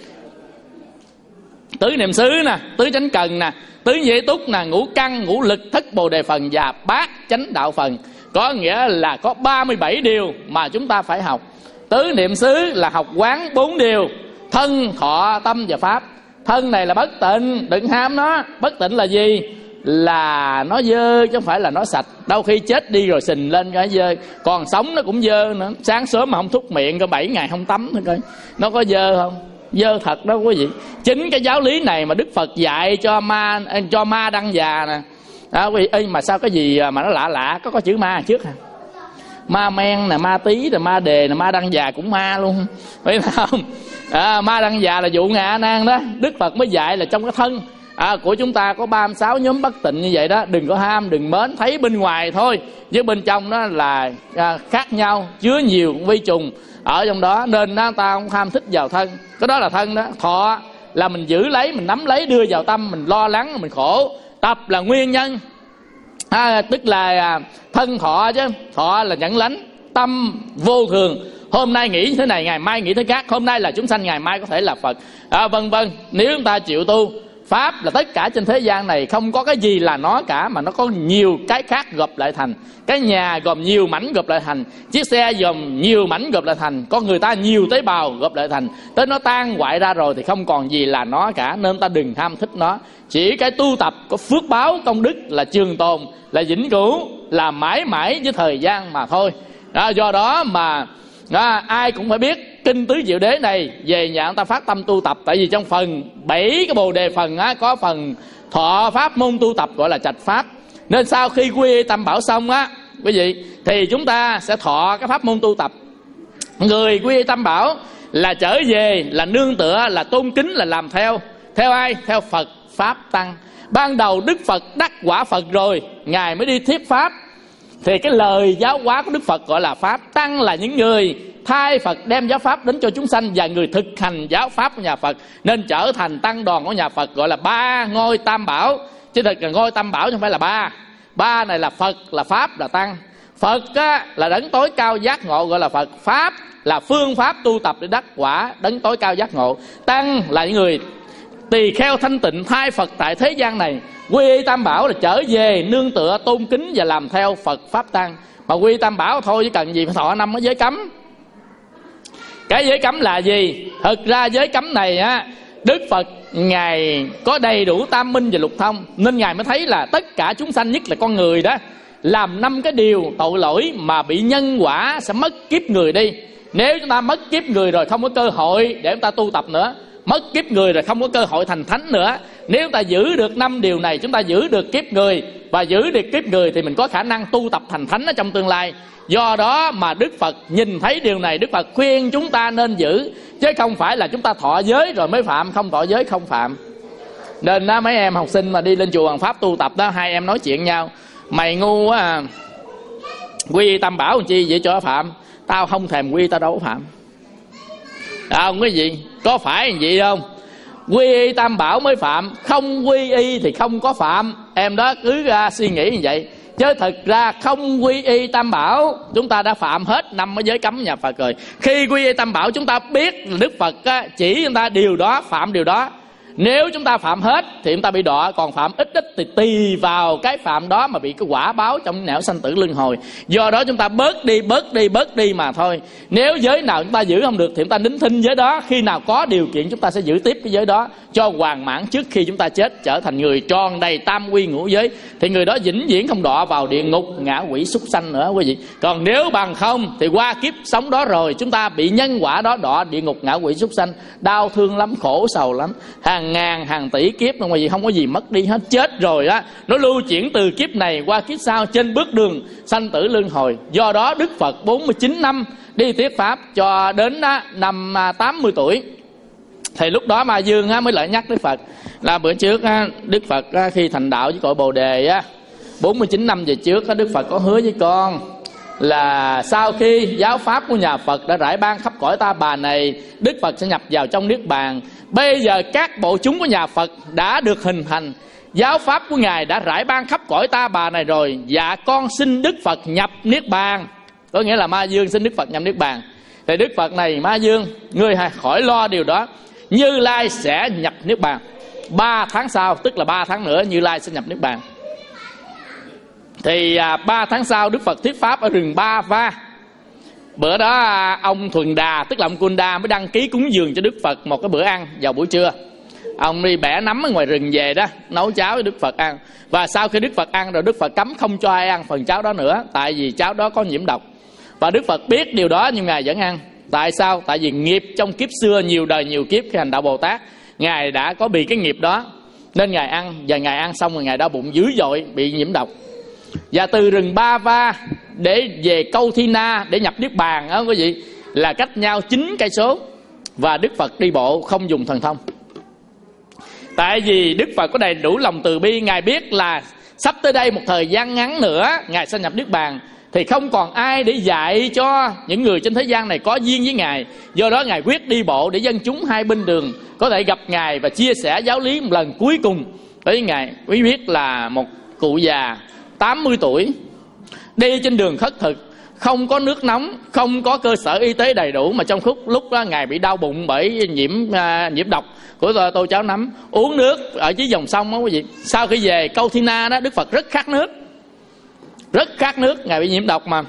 Tứ niệm xứ nè, tứ chánh cần nè, tứ nhĩ túc nè, ngũ căn, ngũ lực, thất bồ đề phần và bát chánh đạo phần. Có nghĩa là có ba mươi bảy điều mà chúng ta phải học. Tứ niệm xứ là học quán bốn điều: thân, thọ, tâm và pháp. Thân này là bất tịnh, đừng ham nó. Bất tịnh là gì? Là nó dơ chứ không phải là nó sạch. Đôi khi chết đi rồi sình lên cái dơ, còn sống nó cũng dơ nữa. Sáng sớm mà không thúc miệng có bảy ngày không tắm thôi coi nó có dơ không? Dơ thật đó quý vị. Chính cái giáo lý này mà Đức Phật dạy cho ma cho ma đăng già nè. À, quý vị ơi, mà sao cái gì mà nó lạ lạ, có có chữ ma trước hả? Ma men nè, ma tí nè, ma đề nè, ma đăng già cũng ma luôn, phải không? À, ma đăng già là vụ Ngạ Nan đó. Đức Phật mới dạy là trong cái thân à, của chúng ta có ba mươi sáu nhóm bất tịnh như vậy đó. Đừng có ham, đừng mến, thấy bên ngoài thôi chứ bên trong đó là à, khác nhau, chứa nhiều vi trùng ở trong đó. Nên đó, ta không ham thích vào thân. Cái đó là thân đó. Thọ là mình giữ lấy, mình nắm lấy, đưa vào tâm, mình lo lắng, mình khổ. Tập là nguyên nhân à, tức là à, thân thọ chứ. Thọ là nhận lãnh. Tâm vô thường, hôm nay nghĩ thế này, ngày mai nghĩ thế khác. Hôm nay là chúng sanh, ngày mai có thể là Phật à, vân vân. Nếu chúng ta chịu tu pháp là tất cả trên thế gian này không có cái gì là nó cả, mà nó có nhiều cái khác gộp lại thành. Cái nhà gồm nhiều mảnh gộp lại thành, chiếc xe gồm nhiều mảnh gộp lại thành, con người ta nhiều tế bào gộp lại thành. Tới nó tan hoại ra rồi thì không còn gì là nó cả. Nên ta đừng tham thích nó. Chỉ cái tu tập có phước báo công đức là trường tồn, là vĩnh cửu, là mãi mãi với thời gian mà thôi. À, do đó mà à, ai cũng phải biết kinh Tứ Diệu Đế này về nhà người ta phát tâm tu tập. Tại vì trong phần bảy cái bồ đề phần á, có phần thọ pháp môn tu tập gọi là trạch pháp. Nên sau khi quy y Tam Bảo xong á quý vị, thì chúng ta sẽ thọ cái pháp môn tu tập. Người quy y Tam Bảo là trở về, là nương tựa, là tôn kính, là làm theo. Theo ai? Theo Phật, Pháp, Tăng. Ban đầu Đức Phật đắc quả Phật rồi, Ngài mới đi thuyết pháp. Thì cái lời giáo hóa của Đức Phật gọi là Pháp. Tăng là những người thay Phật đem giáo Pháp đến cho chúng sanh, và người thực hành giáo Pháp của nhà Phật. Nên trở thành tăng đoàn của nhà Phật gọi là ba ngôi Tam Bảo. Chứ thật là ngôi Tam Bảo chứ không phải là ba. Ba này là Phật, là Pháp, là Tăng. Phật á, là đấng tối cao giác ngộ gọi là Phật. Pháp là phương pháp tu tập để đắc quả đấng tối cao giác ngộ. Tăng là những người tỳ kheo thanh tịnh thay Phật tại thế gian này. Quy y Tam Bảo là trở về nương tựa, tôn kính và làm theo Phật, Pháp, Tăng. Mà quy y Tam Bảo thôi chứ cần gì phải thọ năm ở giới cấm. Cái giới cấm là gì? Thực ra giới cấm này á, Đức Phật Ngài có đầy đủ tam minh và lục thông. Nên Ngài mới thấy là tất cả chúng sanh, nhất là con người đó, làm năm cái điều tội lỗi mà bị nhân quả sẽ mất kiếp người đi. Nếu chúng ta mất kiếp người rồi không có cơ hội để chúng ta tu tập nữa, mất kiếp người rồi không có cơ hội thành thánh nữa. Nếu ta giữ được năm điều này, chúng ta giữ được kiếp người, và giữ được kiếp người thì mình có khả năng tu tập thành thánh ở trong tương lai. Do đó mà Đức Phật nhìn thấy điều này, Đức Phật khuyên chúng ta nên giữ, chứ không phải là chúng ta thọ giới rồi mới phạm. Không thọ giới không phạm. Nên đó, mấy em học sinh mà đi lên chùa Hoàng Pháp tu tập đó, hai em nói chuyện nhau: mày ngu quá à, quy y Tam Bảo làm chi vậy cho phạm? Tao không thèm quy, tao đâu có phạm. À, không có gì, có phải vậy không? Quy y Tam Bảo mới phạm, không quy y thì không có phạm. Em đó cứ ra suy nghĩ như vậy. Chứ thật ra không quy y Tam Bảo, chúng ta đã phạm hết năm cái giới cấm nhà Phật rồi. Khi quy y Tam Bảo chúng ta biết là Đức Phật á, chỉ chúng ta điều đó, phạm điều đó. Nếu chúng ta phạm hết thì chúng ta bị đọa, còn phạm ít ít thì tùy vào cái phạm đó mà bị cái quả báo trong nẻo sanh tử luân hồi. Do đó chúng ta bớt đi, bớt đi, bớt đi mà thôi. Nếu giới nào chúng ta giữ không được thì chúng ta nín thinh giới đó. Khi nào có điều kiện chúng ta sẽ giữ tiếp cái giới đó cho hoàn mãn trước khi chúng ta chết, trở thành người tròn đầy tam quy ngũ giới. Thì người đó vĩnh viễn không đọa vào địa ngục, ngạ quỷ, súc sanh nữa quý vị. Còn nếu bằng không thì qua kiếp sống đó rồi chúng ta bị nhân quả đó đọa địa ngục, ngạ quỷ, súc sanh, đau thương lắm, khổ sầu lắm. Hàng hàng ngàn hàng tỷ kiếp, không có gì không có gì mất đi hết. Chết rồi á, nó lưu chuyển từ kiếp này qua kiếp sau trên bước đường sanh tử luân hồi. Do đó Đức Phật bốn mươi chín năm đi thuyết pháp cho đến á, năm tám mươi tuổi. Thì lúc đó Ma Dương á, mới lại nhắc Đức Phật là bữa trước á, Đức Phật á, khi thành đạo với cội Bồ Đề á, bốn mươi chín năm về trước á, Đức Phật có hứa với con là sau khi giáo pháp của nhà Phật đã rải ban khắp cõi Ta Bà này, Đức Phật sẽ nhập vào trong Niết Bàn. Bây giờ các bộ chúng của nhà Phật đã được hình thành, giáo pháp của Ngài đã rải ban khắp cõi Ta Bà này rồi, dạ con xin Đức Phật nhập Niết Bàn. Có nghĩa là Ma Dương xin Đức Phật nhập Niết Bàn. Thì Đức Phật này: Ma Dương, ngươi khỏi lo điều đó, Như Lai sẽ nhập Niết Bàn. Ba tháng sau, tức là ba tháng nữa, Như Lai sẽ nhập Niết Bàn. Thì à, ba tháng sau Đức Phật thuyết pháp ở rừng Ba Va. Bữa đó à, ông Thuần Đà, tức là ông Kunda, mới đăng ký cúng dường cho Đức Phật một cái bữa ăn vào buổi trưa. Ông đi bẻ nấm ở ngoài rừng về đó, nấu cháo cho Đức Phật ăn. Và sau khi Đức Phật ăn rồi, Đức Phật cấm không cho ai ăn phần cháo đó nữa, tại vì cháo đó có nhiễm độc. Và Đức Phật biết điều đó nhưng Ngài vẫn ăn. Tại sao? Tại vì nghiệp trong kiếp xưa, nhiều đời nhiều kiếp khi hành đạo Bồ Tát, Ngài đã có bị cái nghiệp đó nên Ngài ăn. Và Ngài ăn xong rồi Ngài đau bụng dữ dội, bị nhiễm độc. Và từ rừng Ba Va để về Câu Thi Na để nhập Niết Bàn đó quý vị, là cách nhau chín cây số. Và Đức Phật đi bộ không dùng thần thông. Tại vì Đức Phật có đầy đủ lòng từ bi. Ngài biết là sắp tới đây một thời gian ngắn nữa Ngài sẽ nhập Niết Bàn, thì không còn ai để dạy cho những người trên thế gian này có duyên với Ngài. Do đó Ngài quyết đi bộ để dân chúng hai bên đường có thể gặp Ngài và chia sẻ giáo lý một lần cuối cùng với Ngài. Quý biết là một cụ già tám mươi tuổi đi trên đường khất thực, không có nước nóng, không có cơ sở y tế đầy đủ, mà trong khúc lúc đó Ngài bị đau bụng bởi nhiễm uh, nhiễm độc của tô, tô cháo nấm, uống nước ở dưới dòng sông đó quý vị. Sau khi về Câu Thi Na đó, Đức Phật rất khát nước, rất khát nước, Ngài bị nhiễm độc mà,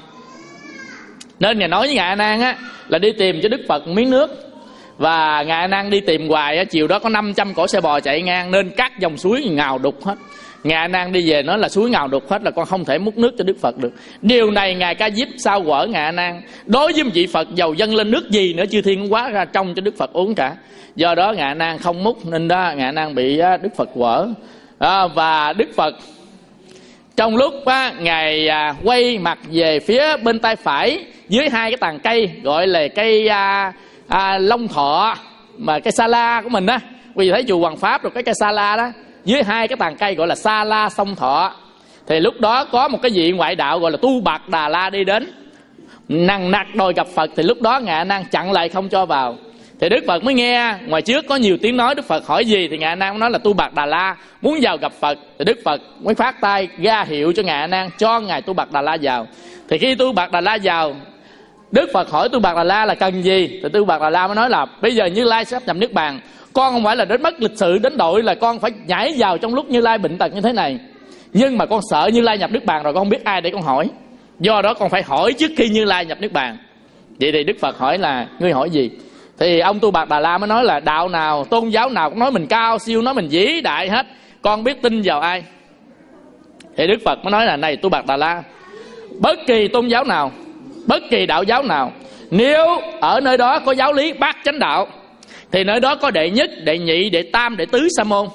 nên Ngài nói với Ngài A Nan á là đi tìm cho Đức Phật miếng nước. Và Ngài A Nan đi tìm hoài á, chiều đó có năm trăm cỗ xe bò chạy ngang nên các dòng suối ngào đục hết. Ngài A Nan đi về nói là suối ngào đục hết, là con không thể múc nước cho Đức Phật được. Điều này Ngài Ca Diếp sao quở Ngài A Nan. Đối với một vị Phật giàu dâng lên nước gì nữa chư thiên quá ra trong cho Đức Phật uống cả. Do đó Ngài A Nan không múc, nên đó Ngài A Nan bị Đức Phật quở. À, và Đức Phật trong lúc á, Ngài à, quay mặt về phía bên tay phải, dưới hai cái tàn cây gọi là cây à, à, Long Thọ, mà cây Sa La của mình á, quý vị thấy chùa Hoàng Pháp rồi cái cây Sa La đó, dưới hai cái tàn cây gọi là Sa La Sông Thọ. Thì lúc đó có một cái vị ngoại đạo gọi là Tu Bạc Đà La đi đến, nằng nặc đòi gặp Phật. Thì lúc đó Ngài A Nan chặn lại không cho vào. Thì Đức Phật mới nghe ngoài trước có nhiều tiếng nói. Đức Phật hỏi gì thì Ngài A Nan nói là Tu Bạc Đà La muốn vào gặp Phật. Thì Đức Phật mới phát tay ra hiệu cho Ngài A Nan cho Ngài Tu Bạc Đà La vào. Thì khi Tu Bạc Đà La vào, Đức Phật hỏi Tu Bạc Đà La là cần gì. Thì Tu Bạc Đà La mới nói là bây giờ Như Lai sắp nhập Niết Bàn, con không phải là đến mất lịch sự đến đội là con phải nhảy vào trong lúc Như Lai bệnh tật như thế này, nhưng mà con sợ Như Lai nhập Niết Bàn rồi con không biết ai để con hỏi, do đó con phải hỏi trước khi Như Lai nhập Niết Bàn. Vậy thì Đức Phật hỏi là ngươi hỏi gì. Thì ông Tu Bạc Đà La mới nói là đạo nào, tôn giáo nào cũng nói mình cao siêu, nói mình vĩ đại hết, con biết tin vào ai. Thì Đức Phật mới nói là này Tu Bạc Đà La, bất kỳ tôn giáo nào, bất kỳ đạo giáo nào, nếu ở nơi đó có giáo lý bát chánh đạo thì nơi đó có đệ nhất, đệ nhị, đệ tam, đệ tứ sa môn.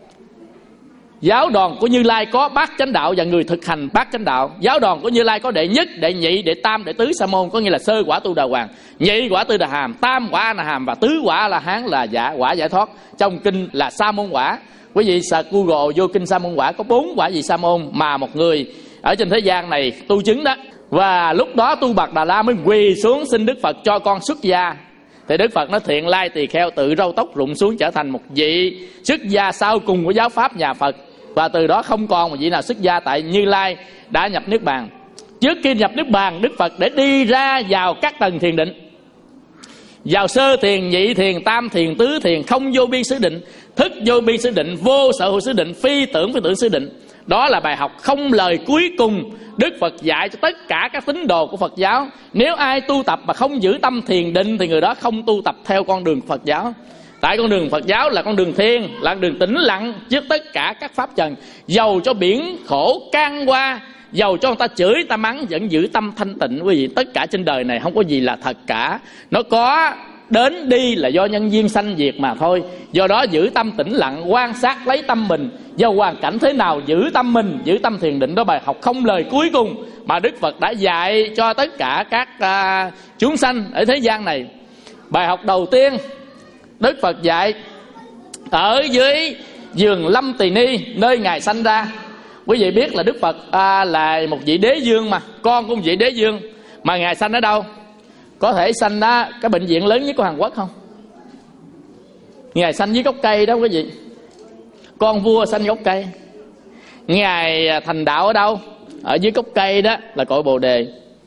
Giáo đoàn của Như Lai có bát chánh đạo và người thực hành bát chánh đạo. Giáo đoàn của Như Lai có đệ nhất, đệ nhị, đệ tam, đệ tứ sa môn, có nghĩa là sơ quả Tu Đà Hoàng, nhị quả Tư Đà Hàm, tam quả A Na Hàm và tứ quả A La Hán là giả quả giải thoát. Trong kinh là sa môn quả. Quý vị sa Google vô kinh sa môn quả có bốn quả vị sa môn mà một người ở trên thế gian này tu chứng đó. Và lúc đó Tu Bạc Đà La mới quỳ xuống xin Đức Phật cho con xuất gia. Thì Đức Phật nói thiện lai tỳ kheo tự râu tóc rụng xuống trở thành một vị xuất gia sau cùng của giáo pháp nhà Phật. Và từ đó không còn một vị nào xuất gia, tại Như Lai đã nhập Niết Bàn. Trước khi nhập Niết Bàn, Đức Phật để đi ra vào các tầng thiền định, vào sơ thiền, nhị thiền, tam thiền, tứ thiền, không vô biên xứ định, thức vô biên xứ định, vô sở hữu xứ định, phi tưởng phi tưởng xứ định. Đó là bài học không lời cuối cùng Đức Phật dạy cho tất cả các tín đồ của Phật giáo. Nếu ai tu tập mà không giữ tâm thiền định thì người đó không tu tập theo con đường Phật giáo. Tại con đường Phật giáo là con đường thiền, là con đường tĩnh lặng trước tất cả các pháp trần. Dầu cho biển khổ can qua, dầu cho người ta chửi ta mắng, vẫn giữ tâm thanh tịnh. Quý vị, tất cả trên đời này không có gì là thật cả. Nó có đến đi là do nhân duyên sanh diệt mà thôi. Do đó giữ tâm tĩnh lặng, quan sát lấy tâm mình, do hoàn cảnh thế nào giữ tâm mình, giữ tâm thiền định. Đó bài học không lời cuối cùng mà Đức Phật đã dạy cho tất cả các uh, chúng sanh ở thế gian này. Bài học đầu tiên Đức Phật dạy ở dưới vườn Lâm Tỳ Ni, nơi Ngài sanh ra. Quý vị biết là Đức Phật à, là một vị đế vương mà, con của một vị đế vương. Mà Ngài sanh ở đâu? Có thể sanh đó cái bệnh viện lớn nhất của Hàn Quốc không? Ngài sanh dưới gốc cây đó quý vị. Con vua sanh gốc cây. Ngài thành đạo ở đâu? Ở dưới gốc cây đó là cội Bồ Đề.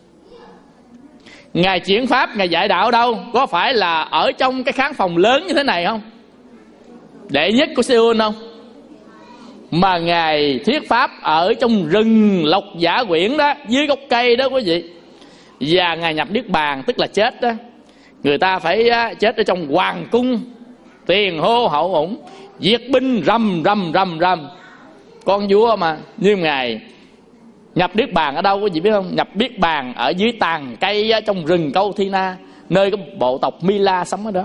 Ngài chuyển pháp, Ngài dạy đạo ở đâu? Có phải là ở trong cái khán phòng lớn như thế này không? Đệ nhất của Seoul không? Mà Ngài thuyết pháp ở trong rừng Lộc Giả Quyển đó, dưới gốc cây đó quý vị. Và Ngài nhập Niết Bàn, tức là chết đó. Người ta phải chết ở trong hoàng cung, tiền hô hậu ủng, diệt binh rầm rầm rầm rầm. Con vua mà. Nhưng Ngài nhập Niết Bàn ở đâu quý vị biết không? Nhập Niết Bàn ở dưới tàn cây trong rừng Câu Thi Na, nơi có bộ tộc Mila sống ở đó.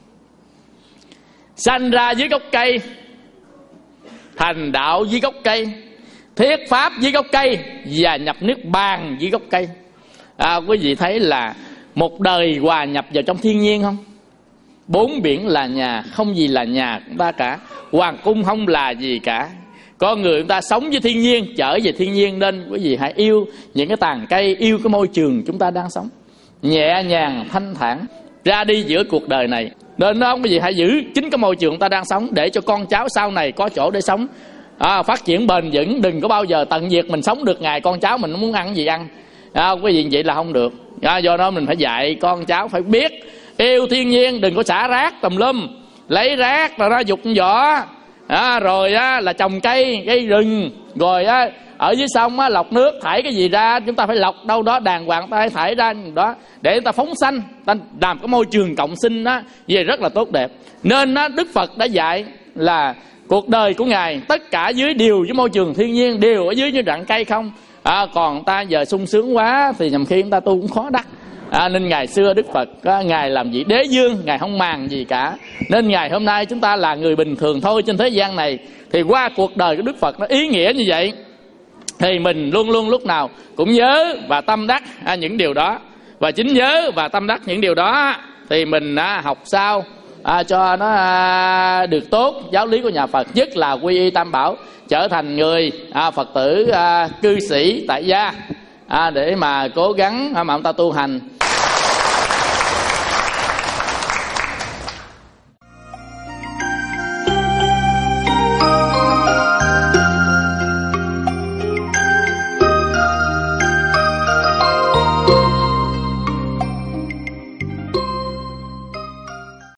Sanh ra dưới gốc cây, thành đạo dưới gốc cây, thuyết pháp dưới gốc cây, và nhập Niết Bàn dưới gốc cây. À, quý vị thấy là một đời hòa nhập vào trong thiên nhiên không? Bốn biển là nhà, không gì là nhà của ta cả. Hoàng cung không là gì cả. Con người chúng ta sống với thiên nhiên, trở về thiên nhiên. Nên quý vị hãy yêu những cái tàn cây, yêu cái môi trường chúng ta đang sống, nhẹ nhàng, thanh thản, ra đi giữa cuộc đời này. Nên đó quý vị hãy giữ chính cái môi trường chúng ta đang sống, để cho con cháu sau này có chỗ để sống, à, phát triển bền vững. Đừng có bao giờ tận diệt mình sống được ngày con cháu mình muốn ăn gì ăn. À, quý vị vậy là không được. À, do đó mình phải dạy con cháu phải biết yêu thiên nhiên, đừng có xả rác tùm lum, lấy rác rồi ra dục vỏ, à, rồi á, là trồng cây, cây rừng, rồi á, ở dưới sông á, lọc nước, thải cái gì ra chúng ta phải lọc đâu đó đàng hoàng, ta phải thải ra đó để chúng ta phóng sanh, ta làm cái môi trường cộng sinh đó về rất là tốt đẹp. Nên á, Đức Phật đã dạy là cuộc đời của Ngài tất cả dưới đều với môi trường thiên nhiên, đều ở dưới như rặng cây không. À, còn ta giờ sung sướng quá thì nhầm khi chúng ta tu cũng khó đắc. À, nên ngày xưa Đức Phật á, Ngài làm vị đế vương, Ngài không màng gì cả. Nên ngày hôm nay chúng ta là người bình thường thôi trên thế gian này, thì qua cuộc đời của Đức Phật nó ý nghĩa như vậy, thì mình luôn luôn lúc nào cũng nhớ và tâm đắc à, những điều đó. Và chính nhớ và tâm đắc những điều đó thì mình à, học sao à, cho nó à, được tốt giáo lý của nhà Phật, nhất là quy y tam bảo, trở thành người à, Phật tử à, cư sĩ tại gia, à, để mà cố gắng à, mà ông ta tu hành